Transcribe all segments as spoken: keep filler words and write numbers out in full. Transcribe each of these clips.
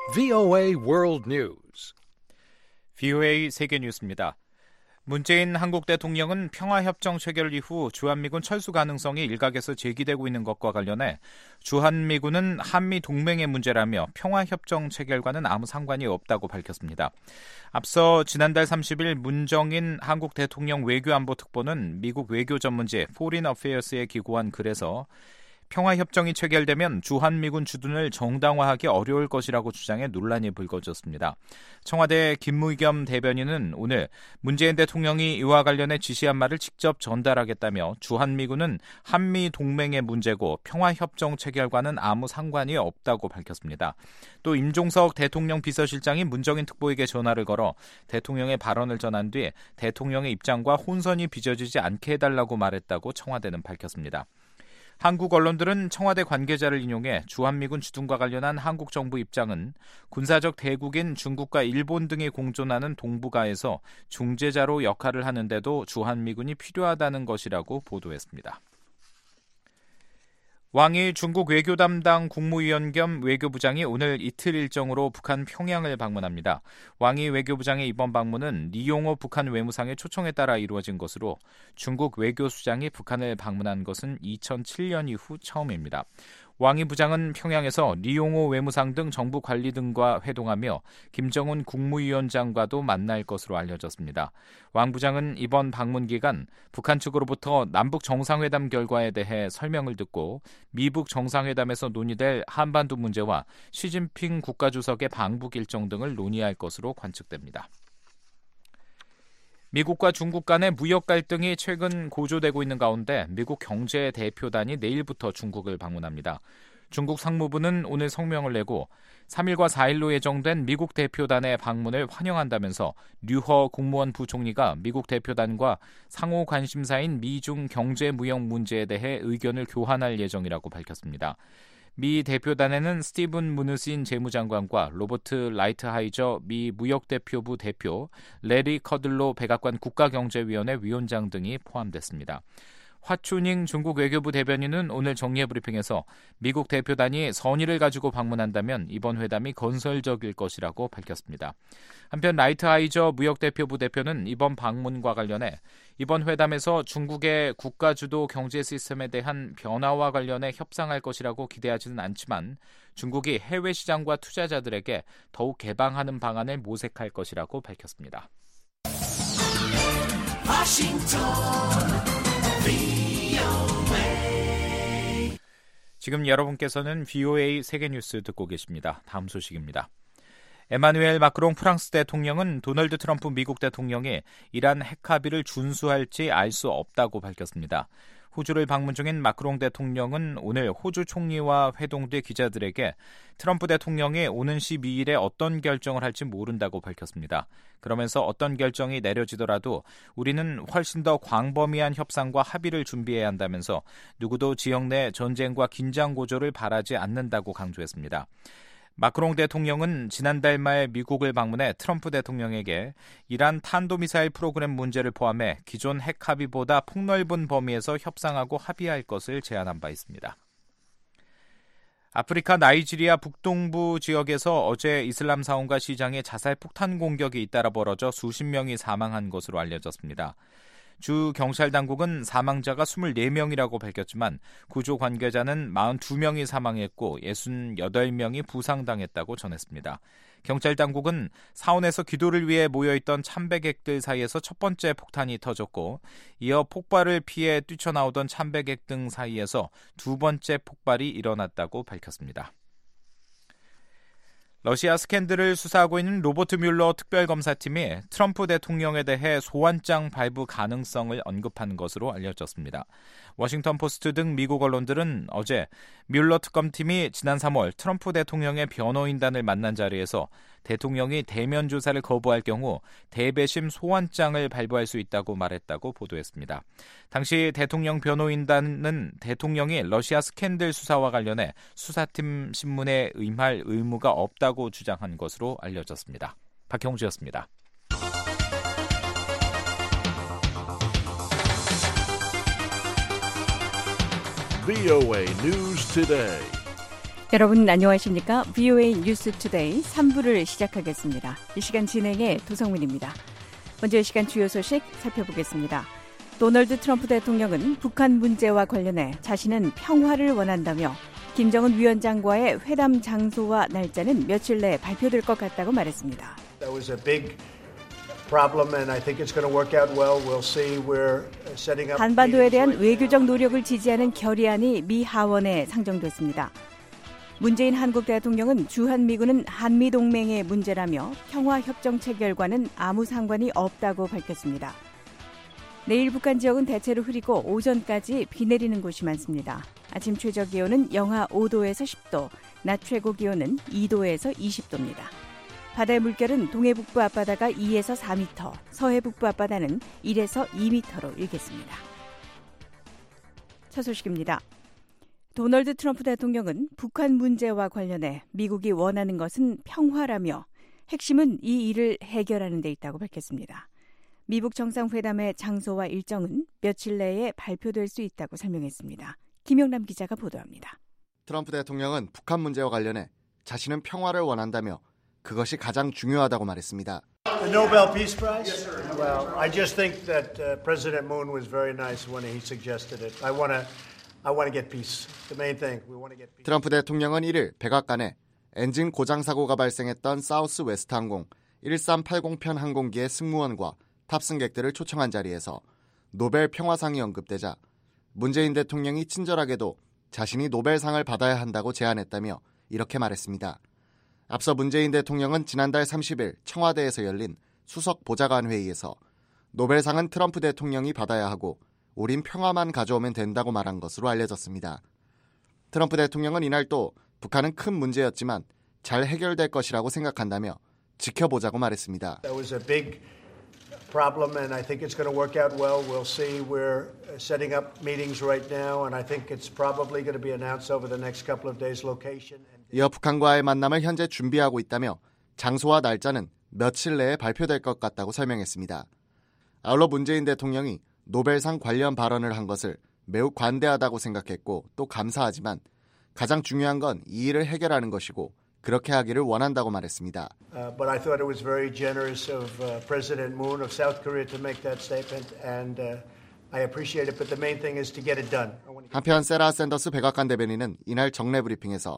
브이오에이 World News. 브이오에이 세계 뉴스입니다. 문재인 한국 대통령은 평화협정 체결 이후 주한미군 철수 가능성이 일각에서 제기되고 있는 것과 관련해 주한미군은 한미 동맹의 문제라며 평화협정 체결과는 아무 상관이 없다고 밝혔습니다. 앞서 지난달 삼십일 문정인 한국 대통령 외교안보특보는 미국 외교전문지 Foreign Affairs에 기고한 글에서 평화협정이 체결되면 주한미군 주둔을 정당화하기 어려울 것이라고 주장해 논란이 불거졌습니다. 청와대 김무겸 대변인은 오늘 문재인 대통령이 이와 관련해 지시한 말을 직접 전달하겠다며 주한미군은 한미 동맹의 문제고 평화협정 체결과는 아무 상관이 없다고 밝혔습니다. 또 임종석 대통령 비서실장이 문정인 특보에게 전화를 걸어 대통령의 발언을 전한 뒤 대통령의 입장과 혼선이 빚어지지 않게 해달라고 말했다고 청와대는 밝혔습니다. 한국 언론들은 청와대 관계자를 인용해 주한미군 주둔과 관련한 한국 정부 입장은 군사적 대국인 중국과 일본 등이 공존하는 동북아에서 중재자로 역할을 하는데도 주한미군이 필요하다는 것이라고 보도했습니다. 왕이 중국 외교 담당 국무위원 겸 외교부장이 오늘 이틀 일정으로 북한 평양을 방문합니다. 왕이 외교부장의 이번 방문은 리용호 북한 외무상의 초청에 따라 이루어진 것으로 중국 외교수장이 북한을 방문한 것은 이천칠 년 이후 처음입니다. 왕이 부장은 평양에서 리용호 외무상 등 정부 관리 등과 회동하며 김정은 국무위원장과도 만날 것으로 알려졌습니다. 왕 부장은 이번 방문 기간 북한 측으로부터 남북 정상회담 결과에 대해 설명을 듣고 미북 정상회담에서 논의될 한반도 문제와 시진핑 국가주석의 방북 일정 등을 논의할 것으로 관측됩니다. 미국과 중국 간의 무역 갈등이 최근 고조되고 있는 가운데 미국 경제대표단이 내일부터 중국을 방문합니다. 중국 상무부는 오늘 성명을 내고 삼 일과 사 일로 예정된 미국 대표단의 방문을 환영한다면서 류허 국무원 부총리가 미국 대표단과 상호 관심사인 미중 경제무역 문제에 대해 의견을 교환할 예정이라고 밝혔습니다. 미 대표단에는 스티븐 무누신 재무장관과 로버트 라이트하이저 미 무역대표부 대표, 레리 커들로 백악관 국가경제위원회 위원장 등이 포함됐습니다. 화춘잉 중국 외교부 대변인은 오늘 정례 브리핑에서 미국 대표단이 선의를 가지고 방문한다면 이번 회담이 건설적일 것이라고 밝혔습니다. 한편 라이트하이저 무역대표부 대표는 이번 방문과 관련해 이번 회담에서 중국의 국가주도 경제 시스템에 대한 변화와 관련해 협상할 것이라고 기대하지는 않지만 중국이 해외 시장과 투자자들에게 더욱 개방하는 방안을 모색할 것이라고 밝혔습니다. 지금 여러분께서는 브이오에이 세계뉴스 듣고 계십니다. 다음 소식입니다. 에마누엘 마크롱 프랑스 대통령은 도널드 트럼프 미국 대통령이 이란 핵 합의를 준수할지 알 수 없다고 밝혔습니다. 호주를 방문 중인 마크롱 대통령은 오늘 호주 총리와 회동 뒤 기자들에게 트럼프 대통령이 오는 십이 일에 어떤 결정을 할지 모른다고 밝혔습니다. 그러면서 어떤 결정이 내려지더라도 우리는 훨씬 더 광범위한 협상과 합의를 준비해야 한다면서 누구도 지역 내 전쟁과 긴장 고조를 바라지 않는다고 강조했습니다. 마크롱 대통령은 지난달 말 미국을 방문해 트럼프 대통령에게 이란 탄도미사일 프로그램 문제를 포함해 기존 핵 합의보다 폭넓은 범위에서 협상하고 합의할 것을 제안한 바 있습니다. 아프리카 나이지리아 북동부 지역에서 어제 이슬람 사원과 시장에 자살 폭탄 공격이 잇따라 벌어져 수십 명이 사망한 것으로 알려졌습니다. 주 경찰 당국은 사망자가 이십사 명이라고 밝혔지만 구조 관계자는 사십이 명이 사망했고 육십팔 명이 부상당했다고 전했습니다. 경찰 당국은 사원에서 기도를 위해 모여있던 참배객들 사이에서 첫 번째 폭탄이 터졌고 이어 폭발을 피해 뛰쳐나오던 참배객 등 사이에서 두 번째 폭발이 일어났다고 밝혔습니다. 러시아 스캔들을 수사하고 있는 로버트 뮬러 특별검사팀이 트럼프 대통령에 대해 소환장 발부 가능성을 언급한 것으로 알려졌습니다. 워싱턴 포스트 등 미국 언론들은 어제 뮬러 특검팀이 지난 삼월 트럼프 대통령의 변호인단을 만난 자리에서 대통령이 대면 조사를 거부할 경우 대배심 소환장을 발부할 수 있다고 말했다고 보도했습니다. 당시 대통령 변호인단은 대통령이 러시아 스캔들 수사와 관련해 수사팀 신문에 임할 의무가 없다고 주장한 것으로 알려졌습니다. 박형주였습니다. 브이오에이 News Today. 여러분 안녕하십니까? 브이오에이 뉴스 투데이 삼 부를 시작하겠습니다. 이 시간 진행의 도성민입니다. 먼저 이 시간 주요 소식 살펴보겠습니다. 도널드 트럼프 대통령은 북한 문제와 관련해 자신은 평화를 원한다며 김정은 위원장과의 회담 장소와 날짜는 며칠 내에 발표될 것 같다고 말했습니다. That was a big problem and I think it's going to work out well. We'll see. We're setting up 한반도에 대한 외교적 노력을 지지하는 결의안이 미 하원에 상정됐습니다. 문재인 한국 대통령은 주한미군은 한미동맹의 문제라며 평화협정 체결과는 아무 상관이 없다고 밝혔습니다. 내일 북한 지역은 대체로 흐리고 오전까지 비 내리는 곳이 많습니다. 아침 최저기온은 영하 오 도에서 십 도, 낮 최고기온은 이 도에서 이십 도입니다. 바다의 물결은 동해북부 앞바다가 이에서 사 미터, 서해북부 앞바다는 일에서 이 미터로 일겠습니다. 첫 소식입니다. 도널드 트럼프 대통령은 북한 문제와 관련해 미국이 원하는 것은 평화라며 핵심은 이 일을 해결하는 데 있다고 밝혔습니다. 미북 정상회담의 장소와 일정은 며칠 내에 발표될 수 있다고 설명했습니다. 김영남 기자가 보도합니다. 트럼프 대통령은 북한 문제와 관련해 자신은 평화를 원한다며 그것이 가장 중요하다고 말했습니다. The Nobel Peace Prize? Yes, sir. Well, I just think that uh, President Moon was very nice when he suggested it. I want to I want to get peace. The main thing. We want to get peace. 트럼프 대통령은 일 일 백악관에 엔진 고장 사고가 발생했던 사우스 웨스트 항공 일삼팔공 편 항공기의 승무원과 탑승객들을 초청한 자리에서 노벨 평화상이 언급되자 문재인 대통령이 친절하게도 자신이 노벨상을 받아야 한다고 제안했다며 이렇게 말했습니다. 앞서 문재인 대통령은 지난달 삼십 일 청와대에서 열린 수석 보좌관 회의에서 노벨상은 트럼프 대통령이 받아야 하고 우린 평화만 가져오면 된다고 말한 것으로 알려졌습니다. 트럼프 대통령은 이날 또 북한은 큰 문제였지만 잘 해결될 것이라고 생각한다며 지켜보자고 말했습니다. That was a big problem and I think it's going to work out well. We'll see. We're setting up meetings right now and I think it's probably going to be announced over the next couple of days location. 이어 북한과의 만남을 현재 준비하고 있다며 장소와 날짜는 며칠 내에 발표될 것 같다고 설명했습니다. 아울러 문재인 대통령이 노벨상 관련 발언을 한 것을 매우 관대하다고 생각했고 또 감사하지만 가장 중요한 건 이 일을 해결하는 것이고 그렇게 하기를 원한다고 말했습니다. Uh, but I thought it was very generous of uh, President Moon of South Korea to make that statement and uh, I appreciate it but the main thing is to get it done. 한편 세라 샌더스 백악관 대변인은 이날 정례 브리핑에서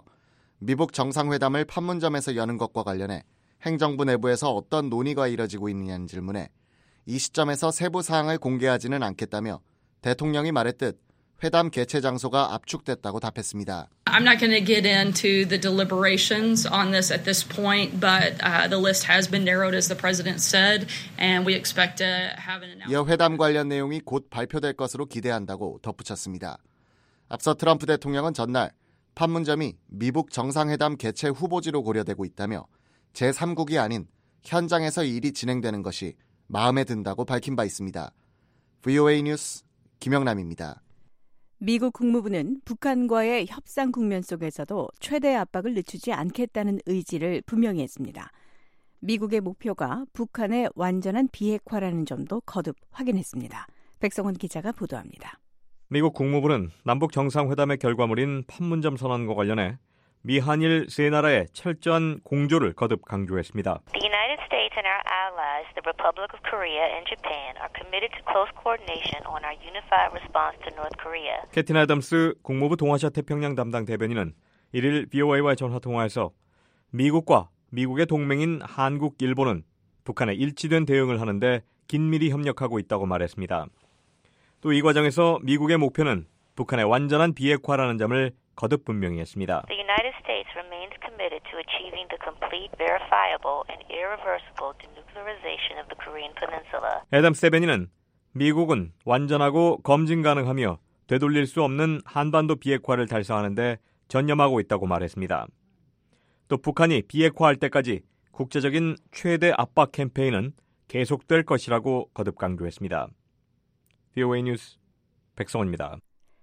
미북 정상회담을 판문점에서 여는 것과 관련해 행정부 내부에서 어떤 논의가 이뤄지고 있느냐는 질문에 이 시점에서 세부 사항을 공개하지는 않겠다며 대통령이 말했듯 회담 개최 장소가 압축됐다고 답했습니다. I'm not going to get into the deliberations on this at this point, but uh, the list has been narrowed as the president said, and we expect to have an announcement. 이어 회담 관련 내용이 곧 발표될 것으로 기대한다고 덧붙였습니다. 앞서 트럼프 대통령은 전날 판문점이 미북 정상회담 개최 후보지로 고려되고 있다며 제삼국이 아닌 현장에서 일이 진행되는 것이 마음에 든다고 밝힌 바 있습니다. 브이오에이 뉴스 김영남입니다. 미국 국무부는 북한과의 협상 국면 속에서도 최대 압박을 늦추지 않겠다는 의지를 분명히 했습니다. 미국의 목표가 북한의 완전한 비핵화라는 점도 거듭 확인했습니다. 백성원 기자가 보도합니다. 미국 국무부는 남북 정상회담의 결과물인 판문점 선언과 관련해 미한일 세 나라의 철저한 공조를 거듭 강조했습니다. The United States and our allies, the Republic of Korea and Japan, are committed to close coordination on our unified response to North Korea. 캐틴 애덤스 국무부 동아시아 태평양 담당 대변인은 일 일 브이오에이와의 전화통화에서 미국과 미국의 동맹인 한국, 일본은 북한에 일치된 대응을 하는데 긴밀히 협력하고 있다고 말했습니다. 또 이 과정에서 미국의 목표는 북한의 완전한 비핵화라는 점을 거듭 분명히 했습니다. The United States remains committed to achieving the complete, verifiable, and irreversible denuclearization of the Korean Peninsula. 애덤스 대변인은 미국은 완전하고 검증 가능하며 되돌릴 수 없는 한반도 비핵화를 달성하는 데 전념하고 있다고 말했습니다. 또 북한이 비핵화할 때까지 국제적인 최대 압박 캠페인은 계속될 것이라고 거듭 강조했습니다. 브이오에이 뉴스 백성원입니다.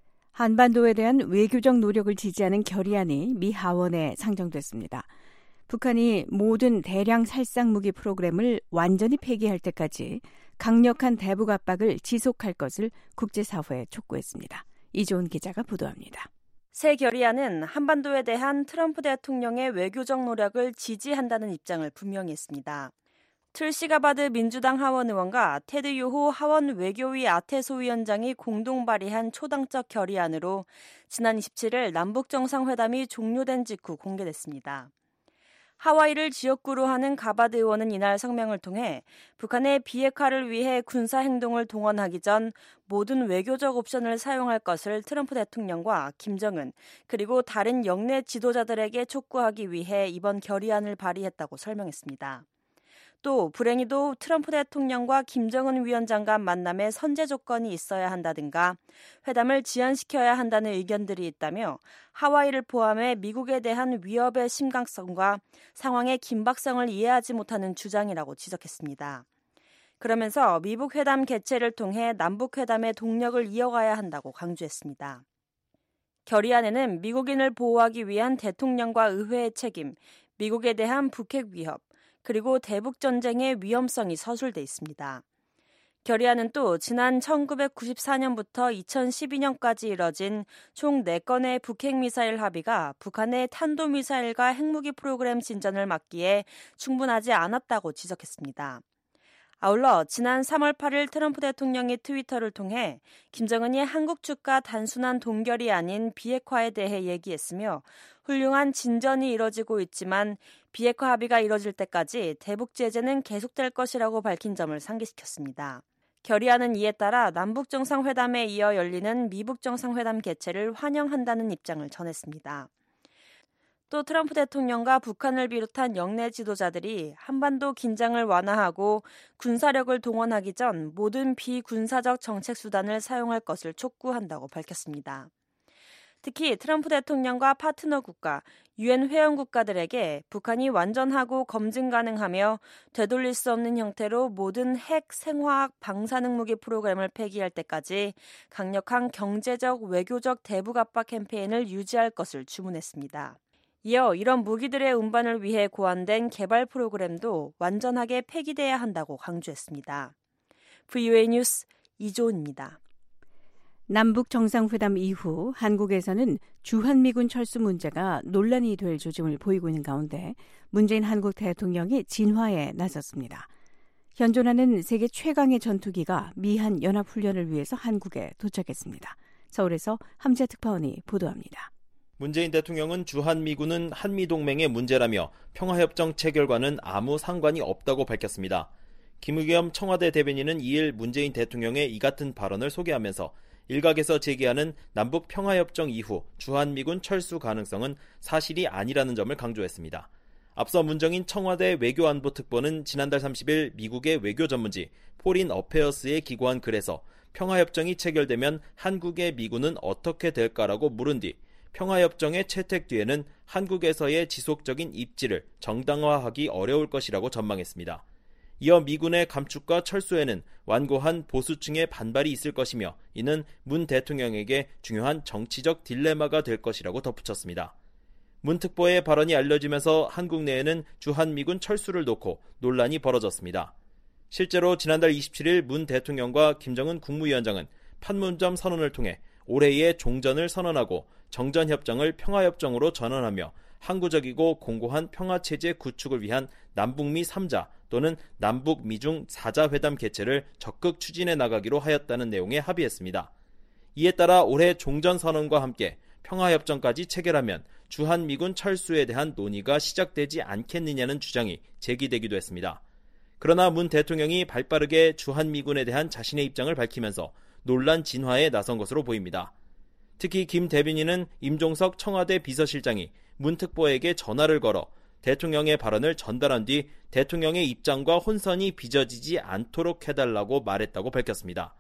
한반도에 대한 외교적 노력을 지지하는 결의안이 미 하원에 상정됐습니다. 북한이 모든 대량 살상 무기 프로그램을 완전히 폐기할 때까지 강력한 대북 압박을 지속할 것을 국제사회에 촉구했습니다. 이조은 기자가 보도합니다. 새 결의안은 한반도에 대한 트럼프 대통령의 외교적 노력을 지지한다는 입장을 분명히 했습니다. 틀시 가바드 민주당 하원 의원과 테드 요호 하원 외교위 아테소 위원장이 공동 발의한 초당적 결의안으로 지난 이십칠일 남북정상회담이 종료된 직후 공개됐습니다. 하와이를 지역구로 하는 가바드 의원은 이날 성명을 통해 북한의 비핵화를 위해 군사행동을 동원하기 전 모든 외교적 옵션을 사용할 것을 트럼프 대통령과 김정은 그리고 다른 영내 지도자들에게 촉구하기 위해 이번 결의안을 발의했다고 설명했습니다. 또 불행히도 트럼프 대통령과 김정은 위원장 간 만남에 선제 조건이 있어야 한다든가 회담을 지연시켜야 한다는 의견들이 있다며 하와이를 포함해 미국에 대한 위협의 심각성과 상황의 긴박성을 이해하지 못하는 주장이라고 지적했습니다. 그러면서 미북 회담 개최를 통해 남북 회담의 동력을 이어가야 한다고 강조했습니다. 결의안에는 미국인을 보호하기 위한 대통령과 의회의 책임, 미국에 대한 북핵 위협, 그리고 대북전쟁의 위험성이 서술돼 있습니다. 결의안은 또 지난 천구백구십사년부터 이천십이년까지 이뤄진 총 네 건의 북핵미사일 합의가 북한의 탄도미사일과 핵무기 프로그램 진전을 막기에 충분하지 않았다고 지적했습니다. 아울러 지난 삼월 팔일 트럼프 대통령이 트위터를 통해 김정은이 한국 측과 단순한 동결이 아닌 비핵화에 대해 얘기했으며 훌륭한 진전이 이뤄지고 있지만 비핵화 합의가 이뤄질 때까지 대북 제재는 계속될 것이라고 밝힌 점을 상기시켰습니다. 결의안은 이에 따라 남북정상회담에 이어 열리는 미북정상회담 개최를 환영한다는 입장을 전했습니다. 또 트럼프 대통령과 북한을 비롯한 영내 지도자들이 한반도 긴장을 완화하고 군사력을 동원하기 전 모든 비군사적 정책 수단을 사용할 것을 촉구한다고 밝혔습니다. 특히 트럼프 대통령과 파트너 국가, 유엔 회원 국가들에게 북한이 완전하고 검증 가능하며 되돌릴 수 없는 형태로 모든 핵, 생화학, 방사능 무기 프로그램을 폐기할 때까지 강력한 경제적, 외교적 대북 압박 캠페인을 유지할 것을 주문했습니다. 이어 이런 무기들의 운반을 위해 고안된 개발 프로그램도 완전하게 폐기돼야 한다고 강조했습니다. 브이오에이 뉴스 이조은입니다. 남북 정상회담 이후 한국에서는 주한미군 철수 문제가 논란이 될 조짐을 보이고 있는 가운데 문재인 한국 대통령이 진화에 나섰습니다. 현존하는 세계 최강의 전투기가 미한 연합훈련을 위해서 한국에 도착했습니다. 서울에서 함재 특파원이 보도합니다. 문재인 대통령은 주한미군은 한미동맹의 문제라며 평화협정 체결과는 아무 상관이 없다고 밝혔습니다. 김의겸 청와대 대변인은 이일 문재인 대통령의 이 같은 발언을 소개하면서 일각에서 제기하는 남북 평화협정 이후 주한미군 철수 가능성은 사실이 아니라는 점을 강조했습니다. 앞서 문정인 청와대 외교안보특보는 지난달 삼십일 미국의 외교 전문지 포린 어페어스에 기고한 글에서 평화협정이 체결되면 한국의 미군은 어떻게 될까라고 물은 뒤 평화협정의 채택 뒤에는 한국에서의 지속적인 입지를 정당화하기 어려울 것이라고 전망했습니다. 이어 미군의 감축과 철수에는 완고한 보수층의 반발이 있을 것이며 이는 문 대통령에게 중요한 정치적 딜레마가 될 것이라고 덧붙였습니다. 문 특보의 발언이 알려지면서 한국 내에는 주한미군 철수를 놓고 논란이 벌어졌습니다. 실제로 지난달 이십칠일 문 대통령과 김정은 국무위원장은 판문점 선언을 통해 올해의 종전을 선언하고 정전협정을 평화협정으로 전환하며 항구적이고 공고한 평화체제 구축을 위한 남북미 삼자 또는 남북미중 사자 회담 개최를 적극 추진해 나가기로 하였다는 내용에 합의했습니다. 이에 따라 올해 종전선언과 함께 평화협정까지 체결하면 주한미군 철수에 대한 논의가 시작되지 않겠느냐는 주장이 제기되기도 했습니다. 그러나 문 대통령이 발빠르게 주한미군에 대한 자신의 입장을 밝히면서 논란 진화에 나선 것으로 보입니다. 특히 김 대변인은 임종석 청와대 비서실장이 문 특보에게 전화를 걸어 대통령의 발언을 전달한 뒤 대통령의 입장과 혼선이 빚어지지 않도록 해달라고 말했다고 밝혔습니다.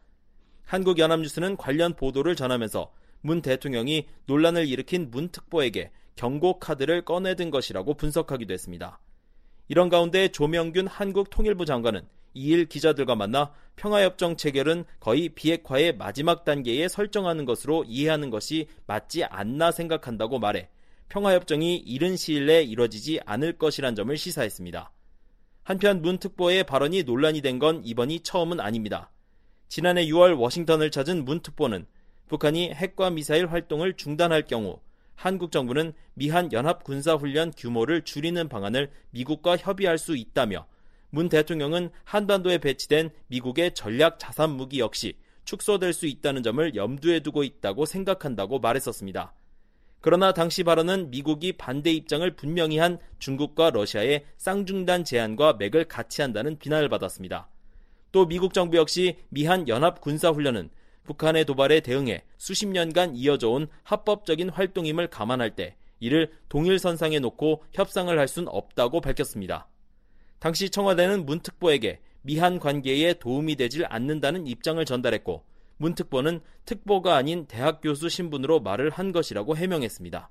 한국연합뉴스는 관련 보도를 전하면서 문 대통령이 논란을 일으킨 문 특보에게 경고 카드를 꺼내든 것이라고 분석하기도 했습니다. 이런 가운데 조명균 한국통일부 장관은 이일 기자들과 만나 평화협정 체결은 거의 비핵화의 마지막 단계에 설정하는 것으로 이해하는 것이 맞지 않나 생각한다고 말해 평화협정이 이른 시일 내에 이뤄지지 않을 것이란 점을 시사했습니다. 한편 문 특보의 발언이 논란이 된 건 이번이 처음은 아닙니다. 지난해 유월 워싱턴을 찾은 문 특보는 북한이 핵과 미사일 활동을 중단할 경우 한국 정부는 미한 연합군사훈련 규모를 줄이는 방안을 미국과 협의할 수 있다며 문 대통령은 한반도에 배치된 미국의 전략 자산 무기 역시 축소될 수 있다는 점을 염두에 두고 있다고 생각한다고 말했었습니다. 그러나 당시 발언은 미국이 반대 입장을 분명히 한 중국과 러시아의 쌍중단 제안과 맥을 같이 한다는 비난을 받았습니다. 또 미국 정부 역시 미한 연합군사훈련은 북한의 도발에 대응해 수십 년간 이어져 온 합법적인 활동임을 감안할 때 이를 동일선상에 놓고 협상을 할 순 없다고 밝혔습니다. 당시 청와대는 문 특보에게 미한 관계에 도움이 되질 않는다는 입장을 전달했고 문 특보는 특보가 아닌 대학 교수 신분으로 말을 한 것이라고 해명했습니다.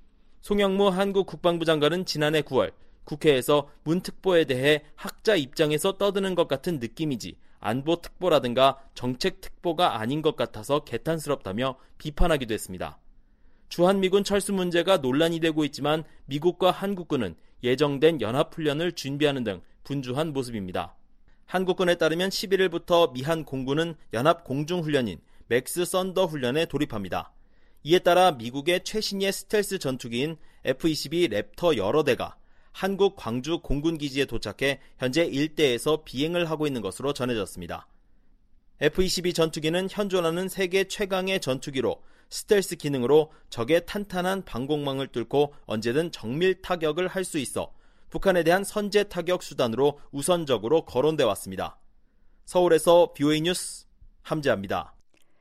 송영무 한국 국방부 장관은 지난해 구월 국회에서 문 특보에 대해 학자 입장에서 떠드는 것 같은 느낌이지 안보 특보라든가 정책 특보가 아닌 것 같아서 개탄스럽다며 비판하기도 했습니다. 주한미군 철수 문제가 논란이 되고 있지만 미국과 한국군은 예정된 연합훈련을 준비하는 등 분주한 모습입니다. 한국군에 따르면 십일일부터 미한 공군은 연합공중훈련인 맥스 썬더 훈련에 돌입합니다. 이에 따라 미국의 최신의 스텔스 전투기인 에프 이십이 랩터 여러 대가 한국 광주 공군기지에 도착해 현재 일대에서 비행을 하고 있는 것으로 전해졌습니다. 에프 이십이 전투기는 현존하는 세계 최강의 전투기로 스텔스 기능으로 적의 탄탄한 방공망을 뚫고 언제든 정밀 타격을 할 수 있어 북한에 대한 선제 타격 수단으로 우선적으로 거론돼 왔습니다. 서울에서 비오에이 뉴스 함재합니다.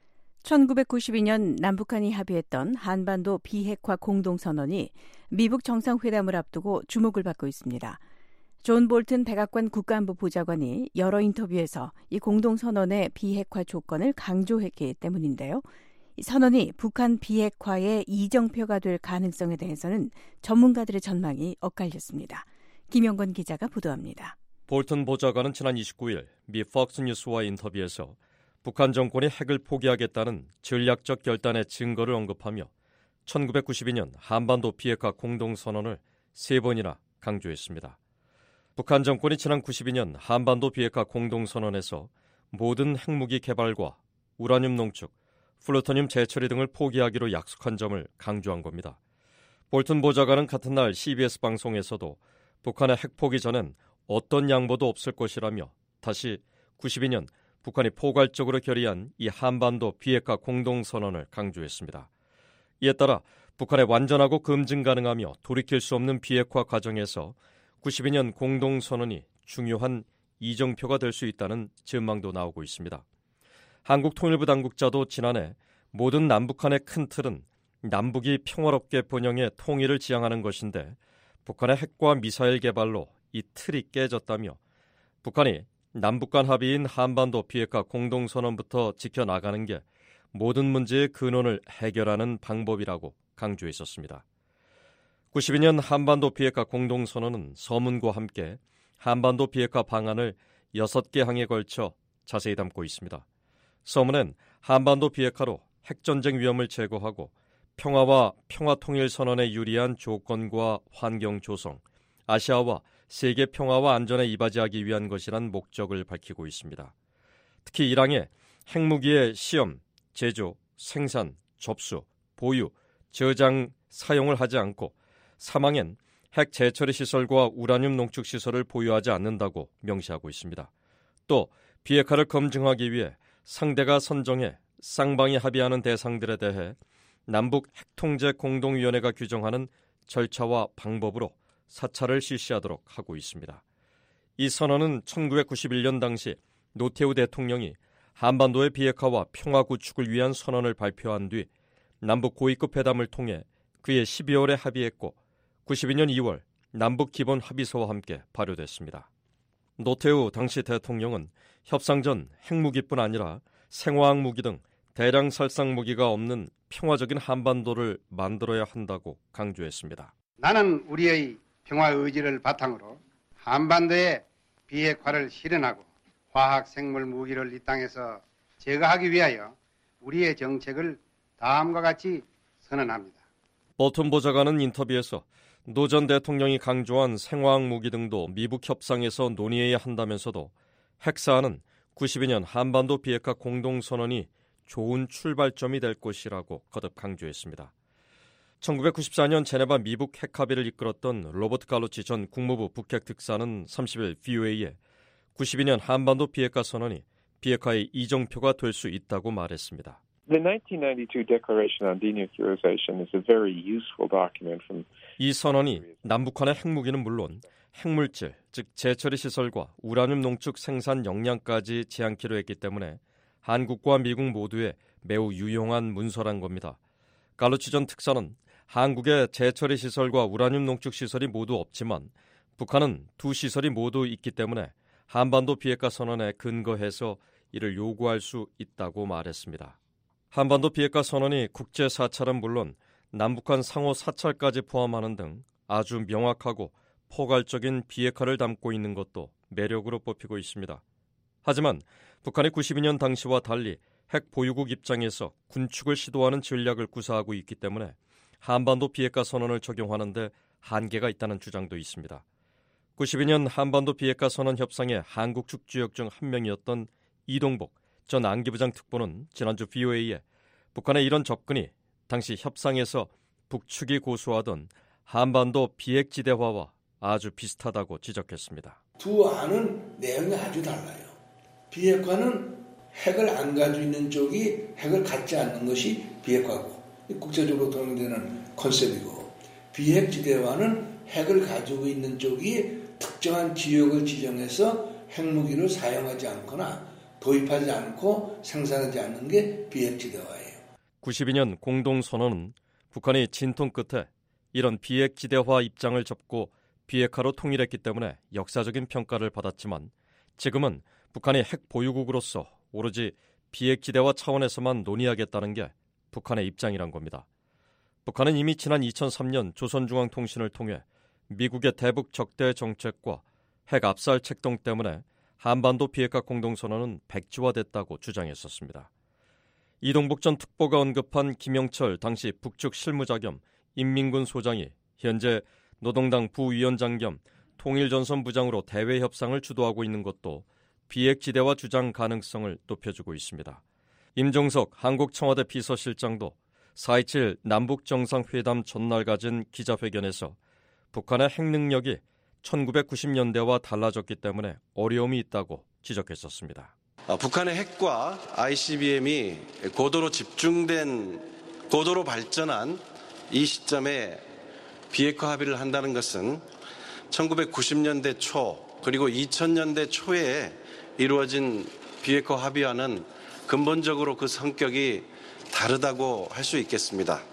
천구백구십이 년 남북한이 합의했던 한반도 비핵화 공동선언이 미북 정상회담을 앞두고 주목을 받고 있습니다. 존 볼튼 백악관 국가안보 보좌관이 여러 인터뷰에서 이 공동선언의 비핵화 조건을 강조했기 때문인데요. 이 선언이 북한 비핵화의 이정표가 될 가능성에 대해서는 전문가들의 전망이 엇갈렸습니다. 김영건 기자가 보도합니다. 볼튼 보좌관은 지난 이십구일 미 폭스뉴스와 인터뷰에서 북한 정권이 핵을 포기하겠다는 전략적 결단의 증거를 언급하며 천구백구십이 년 한반도 비핵화 공동선언을 세 번이나 강조했습니다. 북한 정권이 지난 구십이 년 한반도 비핵화 공동선언에서 모든 핵무기 개발과 우라늄 농축, 플루토늄 재처리 등을 포기하기로 약속한 점을 강조한 겁니다. 볼튼 보좌관은 같은 날 씨비에스 방송에서도 북한의 핵 포기 전엔 어떤 양보도 없을 것이라며 다시 구십이 년 북한이 포괄적으로 결의한 이 한반도 비핵화 공동선언을 강조했습니다. 이에 따라 북한의 완전하고 검증 가능하며 돌이킬 수 없는 비핵화 과정에서 구십이 년 공동선언이 중요한 이정표가 될 수 있다는 전망도 나오고 있습니다. 한국통일부 당국자도 지난해 모든 남북한의 큰 틀은 남북이 평화롭게 번영해 통일을 지향하는 것인데 북한의 핵과 미사일 개발로 이 틀이 깨졌다며 북한이 남북 간 합의인 한반도 비핵화 공동선언부터 지켜나가는 게 모든 문제의 근원을 해결하는 방법이라고 강조했었습니다. 구십이 년 한반도 비핵화 공동선언은 서문과 함께 한반도 비핵화 방안을 여섯 개 항에 걸쳐 자세히 담고 있습니다. 서문엔 한반도 비핵화로 핵전쟁 위험을 제거하고 평화와 평화통일선언에 유리한 조건과 환경 조성, 아시아와 세계 평화와 안전에 이바지하기 위한 것이란 목적을 밝히고 있습니다. 특히 일 항에 핵무기의 시험, 제조, 생산, 접수, 보유, 저장, 사용을 하지 않고 삼 항엔 핵 재처리 시설과 우라늄 농축 시설을 보유하지 않는다고 명시하고 있습니다. 또 비핵화를 검증하기 위해 상대가 선정해 쌍방이 합의하는 대상들에 대해 남북 핵통제 공동위원회가 규정하는 절차와 방법으로 사찰을 실시하도록 하고 있습니다. 이 선언은 천구백구십일 년 당시 노태우 대통령이 한반도의 비핵화와 평화 구축을 위한 선언을 발표한 뒤 남북 고위급 회담을 통해 그해 십이월에 합의했고 구십이 년 이월 남북 기본 합의서와 함께 발효됐습니다. 노태우 당시 대통령은 협상 전 핵무기뿐 아니라 생화학 무기 등 대량 살상 무기가 없는 평화적인 한반도를 만들어야 한다고 강조했습니다. 나는 우리의 평화 의지를 바탕으로 한반도의 비핵화를 실현하고 화학 생물 무기를 이 땅에서 제거하기 위하여 우리의 정책을 다음과 같이 선언합니다. 볼튼 보좌관은 인터뷰에서 노 전 대통령이 강조한 생화학 무기 등도 미북 협상에서 논의해야 한다면서도 핵사안은 구십이 년 한반도 비핵화 공동선언이 좋은 출발점이 될 것이라고 거듭 강조했습니다. 천구백구십사 년 제네바 미북 핵합의를 이끌었던 로버트 갈로치 전 국무부 북핵 특사는 삼십 일 브이오에이에 구십이 년 한반도 비핵화 선언이 비핵화의 이정표가 될 수 있다고 말했습니다. The nineteen ninety-two Declaration on Denuclearization is a very useful document from 이 선언이 남북한의 핵무기는 물론 핵물질, 즉 재처리 시설과 우라늄 농축 생산 역량까지 제한키로 했기 때문에 한국과 미국 모두에 매우 유용한 문서란 겁니다. 갈로치 전 특사는 한국의 재처리 시설과 우라늄 농축 시설이 모두 없지만 북한은 두 시설이 모두 있기 때문에 한반도 비핵화 선언에 근거해서 이를 요구할 수 있다고 말했습니다. 한반도 비핵화 선언이 국제 사찰은 물론 남북한 상호 사찰까지 포함하는 등 아주 명확하고 포괄적인 비핵화를 담고 있는 것도 매력으로 뽑히고 있습니다. 하지만 북한이 구십이 년 당시와 달리 핵 보유국 입장에서 군축을 시도하는 전략을 구사하고 있기 때문에 한반도 비핵화 선언을 적용하는 데 한계가 있다는 주장도 있습니다. 구십이 년 한반도 비핵화 선언 협상의 한국 측 주역 중 한 명이었던 이동복 전 안기부장 특보는 지난주 브이오에이에 북한의 이런 접근이 당시 협상에서 북측이 고수하던 한반도 비핵지대화와 아주 비슷하다고 지적했습니다. 두 안은 내용이 아주 달라요. 비핵화는 핵을 안 가지고 있는 쪽이 핵을 갖지 않는 것이 비핵화고 국제적으로 통용되는 컨셉이고, 비핵지대화는 핵을 가지고 있는 쪽이 특정한 지역을 지정해서 핵무기를 사용하지 않거나 도입하지 않고 생산하지 않는 게 비핵지대화예요. 구십이 년 공동선언은 북한이 진통 끝에 이런 비핵지대화 입장을 접고 비핵화로 통일했기 때문에 역사적인 평가를 받았지만 지금은 북한이 핵 보유국으로서 오로지 비핵지대화 차원에서만 논의하겠다는 게 북한의 입장이란 겁니다. 북한은 이미 지난 이천삼 년 조선중앙통신을 통해 미국의 대북 적대 정책과 핵 압살 책동 때문에 한반도 비핵화 공동선언은 백지화됐다고 주장했었습니다. 이동복 전 특보가 언급한 김영철 당시 북측 실무자 겸 인민군 소장이 현재 노동당 부위원장 겸 통일전선 부장으로 대외 협상을 주도하고 있는 것도 비핵지대화 주장 가능성을 높여주고 있습니다. 임종석 한국 청와대 비서실장도 사 이칠 남북정상회담 전날 가진 기자회견에서 북한의 핵 능력이 천구백구십 년대와 달라졌기 때문에 어려움이 있다고 지적했었습니다. 북한의 핵과 아이씨비엠이 고도로 집중된, 고도로 발전한 이 시점에 비핵화 합의를 한다는 것은 천구백구십 년대 초 그리고 이천 년대 초에 이루어진 비핵화 합의와는 근본적으로 그 성격이 다르다고 할 수 있겠습니다.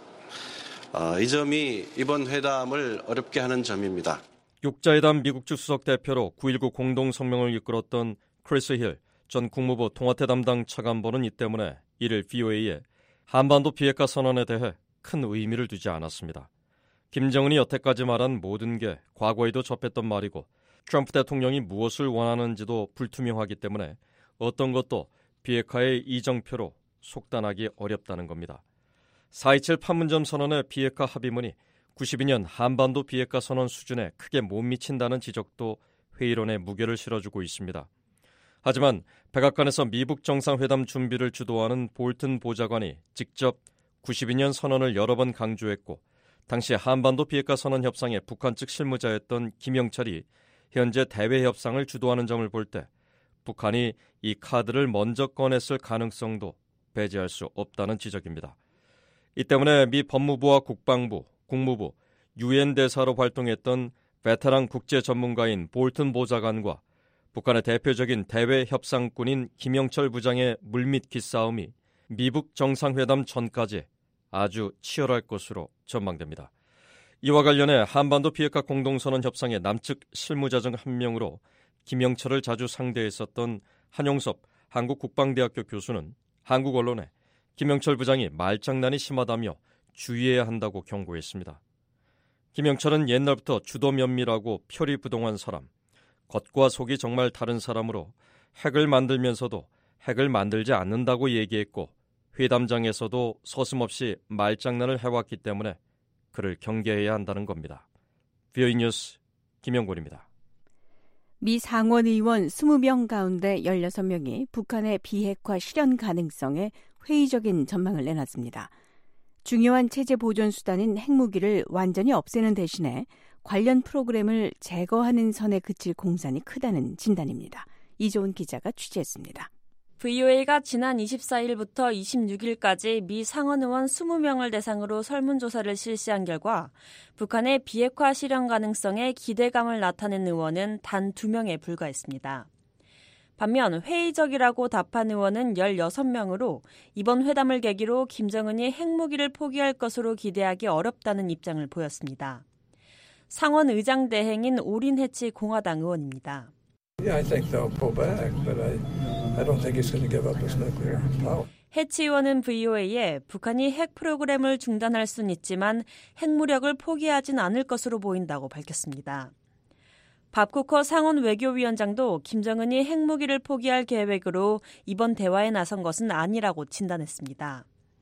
어, 이 점이 이번 회담을 어렵게 하는 점입니다. 육자회담 미국주 수석 대표로 구일구 공동성명을 이끌었던 크리스 힐 전 국무부 통화태 담당 차관보는 이 때문에 이를 브이오에이에 한반도 비핵화 선언에 대해 큰 의미를 두지 않았습니다. 김정은이 여태까지 말한 모든 게 과거에도 접했던 말이고 트럼프 대통령이 무엇을 원하는지도 불투명하기 때문에 어떤 것도 비핵화의 이정표로 속단하기 어렵다는 겁니다. 사 이칠 판문점 선언의 비핵화 합의문이 구십이 년 한반도 비핵화 선언 수준에 크게 못 미친다는 지적도 회의론에 무게를 실어주고 있습니다. 하지만 백악관에서 미북 정상회담 준비를 주도하는 볼튼 보좌관이 직접 구십이 년 선언을 여러 번 강조했고 당시 한반도 비핵화 선언 협상의 북한 측 실무자였던 김영철이 현재 대외 협상을 주도하는 점을 볼 때 북한이 이 카드를 먼저 꺼냈을 가능성도 배제할 수 없다는 지적입니다. 이 때문에 미 법무부와 국방부, 국무부, 유엔 대사로 활동했던 베테랑 국제 전문가인 볼튼 보좌관과 북한의 대표적인 대외 협상꾼인 김영철 부장의 물밑 기싸움이 미북 정상회담 전까지 아주 치열할 것으로 전망됩니다. 이와 관련해 한반도 비핵화 공동선언 협상의 남측 실무자 중 한 명으로 김영철을 자주 상대했었던 한용섭 한국국방대학교 교수는 한국 언론에 김영철 부장이 말장난이 심하다며 주의해야 한다고 경고했습니다. 김영철은 옛날부터 주도 면밀하고 표리부동한 사람, 겉과 속이 정말 다른 사람으로 핵을 만들면서도 핵을 만들지 않는다고 얘기했고 회담장에서도 서슴없이 말장난을 해왔기 때문에 그를 경계해야 한다는 겁니다. 브이오에이 뉴스 김영곤입니다. 미 상원 의원 이십 명 가운데 십육 명이 북한의 비핵화 실현 가능성에 회의적인 전망을 내놨습니다. 중요한 체제 보존 수단인 핵무기를 완전히 없애는 대신에 관련 프로그램을 제거하는 선에 그칠 공산이 크다는 진단입니다. 이조은 기자가 취재했습니다. 브이오에이가 지난 이십사일부터 이십육일까지 미 상원의원 이십 명을 대상으로 설문조사를 실시한 결과 북한의 비핵화 실현 가능성에 기대감을 나타낸 의원은 단 두 명에 불과했습니다. 반면 회의적이라고 답한 의원은 열여섯 명으로 이번 회담을 계기로 김정은이 핵무기를 포기할 것으로 기대하기 어렵다는 입장을 보였습니다. 상원 의장 대행인 오린 해치 공화당 의원입니다. Yeah, I think they'll pull back, but I, I don't think he's going to give up his nuclear power. 해치 의원은 브이오에이에 북한이 핵 프로그램을 중단할 수는 있지만 핵무력을 포기하진 않을 것으로 보인다고 밝혔습니다. 밥 쿠커 상원 외교위원장도 김정은이 핵무기를 포기할 계획으로 이번 대화에 나선 것은 아니라고 진단했습니다.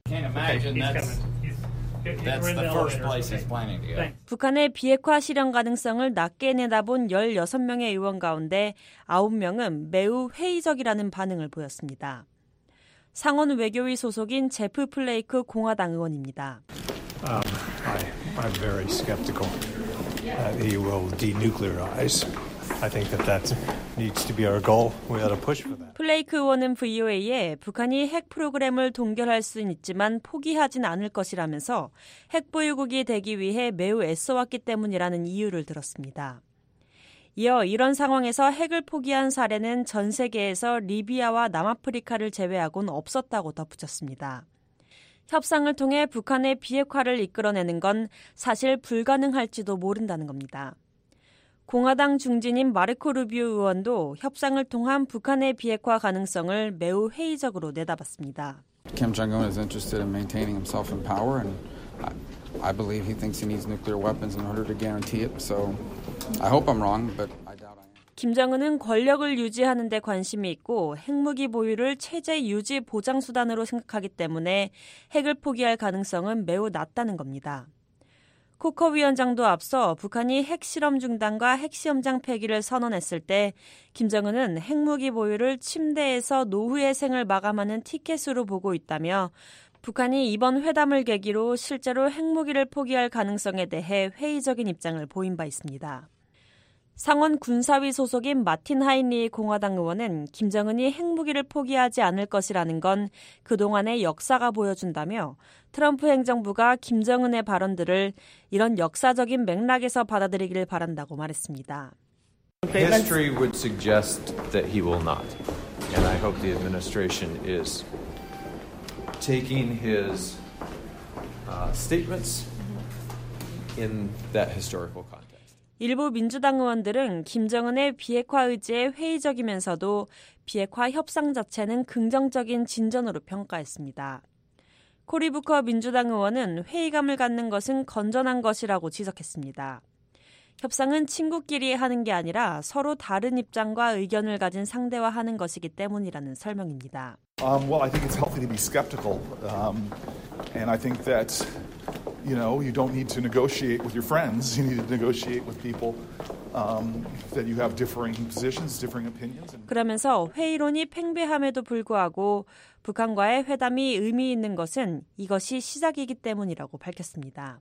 북한의 비핵화 실현 가능성을 낮게 내다본 열여섯 명의 의원 가운데 아홉 명은 매우 회의적이라는 반응을 보였습니다. 상원 외교위 소속인 제프 플레이크 공화당 의원입니다. Um, I, I'm very skeptical that he will denuclearize. I think that that needs to be our goal. We ought to push for that. 플레이크 의원은 브이오에이에 북한이 핵 프로그램을 동결할 수는 있지만 포기하진 않을 것이라면서 핵 보유국이 되기 위해 매우 애써왔기 때문이라는 이유를 들었습니다. 이어 이런 상황에서 핵을 포기한 사례는 전 세계에서 리비아와 남아프리카를 제외하고는 없었다고 덧붙였습니다. 협상을 통해 북한의 비핵화를 이끌어내는 건 사실 불가능할지도 모른다는 겁니다. 공화당 중진인 마르코 루비오 의원도 협상을 통한 북한의 비핵화 가능성을 매우 회의적으로 내다봤습니다. Kim Jong-un is interested in maintaining himself in power, and I, I believe he thinks he needs nuclear weapons in order to guarantee it. So I hope I'm wrong, but I doubt I am. 김정은은 권력을 유지하는 데 관심이 있고 핵무기 보유를 체제 유지 보장 수단으로 생각하기 때문에 핵을 포기할 가능성은 매우 낮다는 겁니다. 코커 위원장도 앞서 북한이 핵실험 중단과 핵시험장 폐기를 선언했을 때 김정은은 핵무기 보유를 침대에서 노후의 생을 마감하는 티켓으로 보고 있다며 북한이 이번 회담을 계기로 실제로 핵무기를 포기할 가능성에 대해 회의적인 입장을 보인 바 있습니다. 상원 군사위 소속인 마틴 하인리 공화당 의원은 김정은이 핵무기를 포기하지 않을 것이라는 건 그동안의 역사가 보여준다며 트럼프 행정부가 김정은의 발언들을 이런 역사적인 맥락에서 받아들이길 바란다고 말했습니다. History would suggest that he will not. And I hope the administration is taking his uh, statements in that historical context. 일부 민주당 의원들은 김정은의 비핵화 의지에 회의적이면서도 비핵화 협상 자체는 긍정적인 진전으로 평가했습니다. 코리 부커 민주당 의원은 회의감을 갖는 것은 건전한 것이라고 지적했습니다. 협상은 친구끼리 하는 게 아니라 서로 다른 입장과 의견을 가진 상대와 하는 것이기 때문이라는 설명입니다. Um, well, I think it's healthy to be skeptical, um, and I think that you know you don't need to negotiate with your friends. You need to negotiate with people um, that you have differing positions, differing opinions. 그러면서 회의론이 팽배함에도 불구하고 북한과의 회담이 의미 있는 것은 이것이 시작이기 때문이라고 밝혔습니다.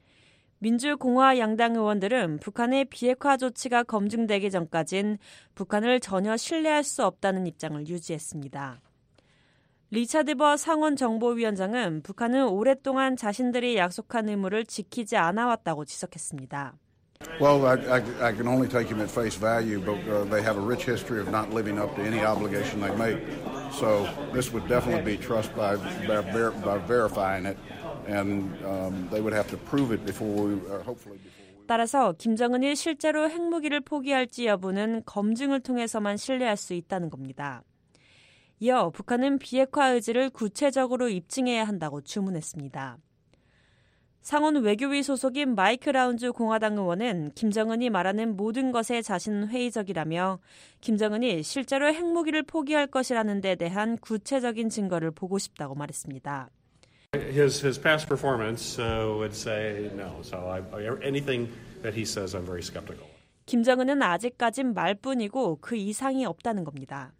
민주공화 양당 의원들은 북한의 비핵화 조치가 검증되기 전까진 북한을 전혀 신뢰할 수 없다는 입장을 유지했습니다. 리차드 버 상원 정보위원장은 북한은 오랫동안 자신들이 약속한 의무를 지키지 않아왔다고 지적했습니다. Well, I, I, I can only take him at face value, but uh, they have a rich history of not living up to any obligation they make. So this would definitely be trust by, by, by verifying it, and um, they would have to prove it before we, uh, hopefully. Before we... 따라서 김정은이 실제로 핵무기를 포기할지 여부는 검증을 통해서만 신뢰할 수 있다는 겁니다. 이어 북한은 비핵화 의지를 구체적으로 입증해야 한다고 주문했습니다. 상원 외교위 소속인 마이크 라운즈 공화당 의원은 김정은이 말하는 모든 것에 자신은 회의적이라며 김정은이 실제로 핵무기를 포기할 것이라는 데 대한 구체적인 증거를 보고 싶다고 말했습니다. His his past performance uh, would say no. So I, anything that he says, I'm very skeptical. 김정은은 아직까진 말뿐이고 그 이상이 없다는 겁니다.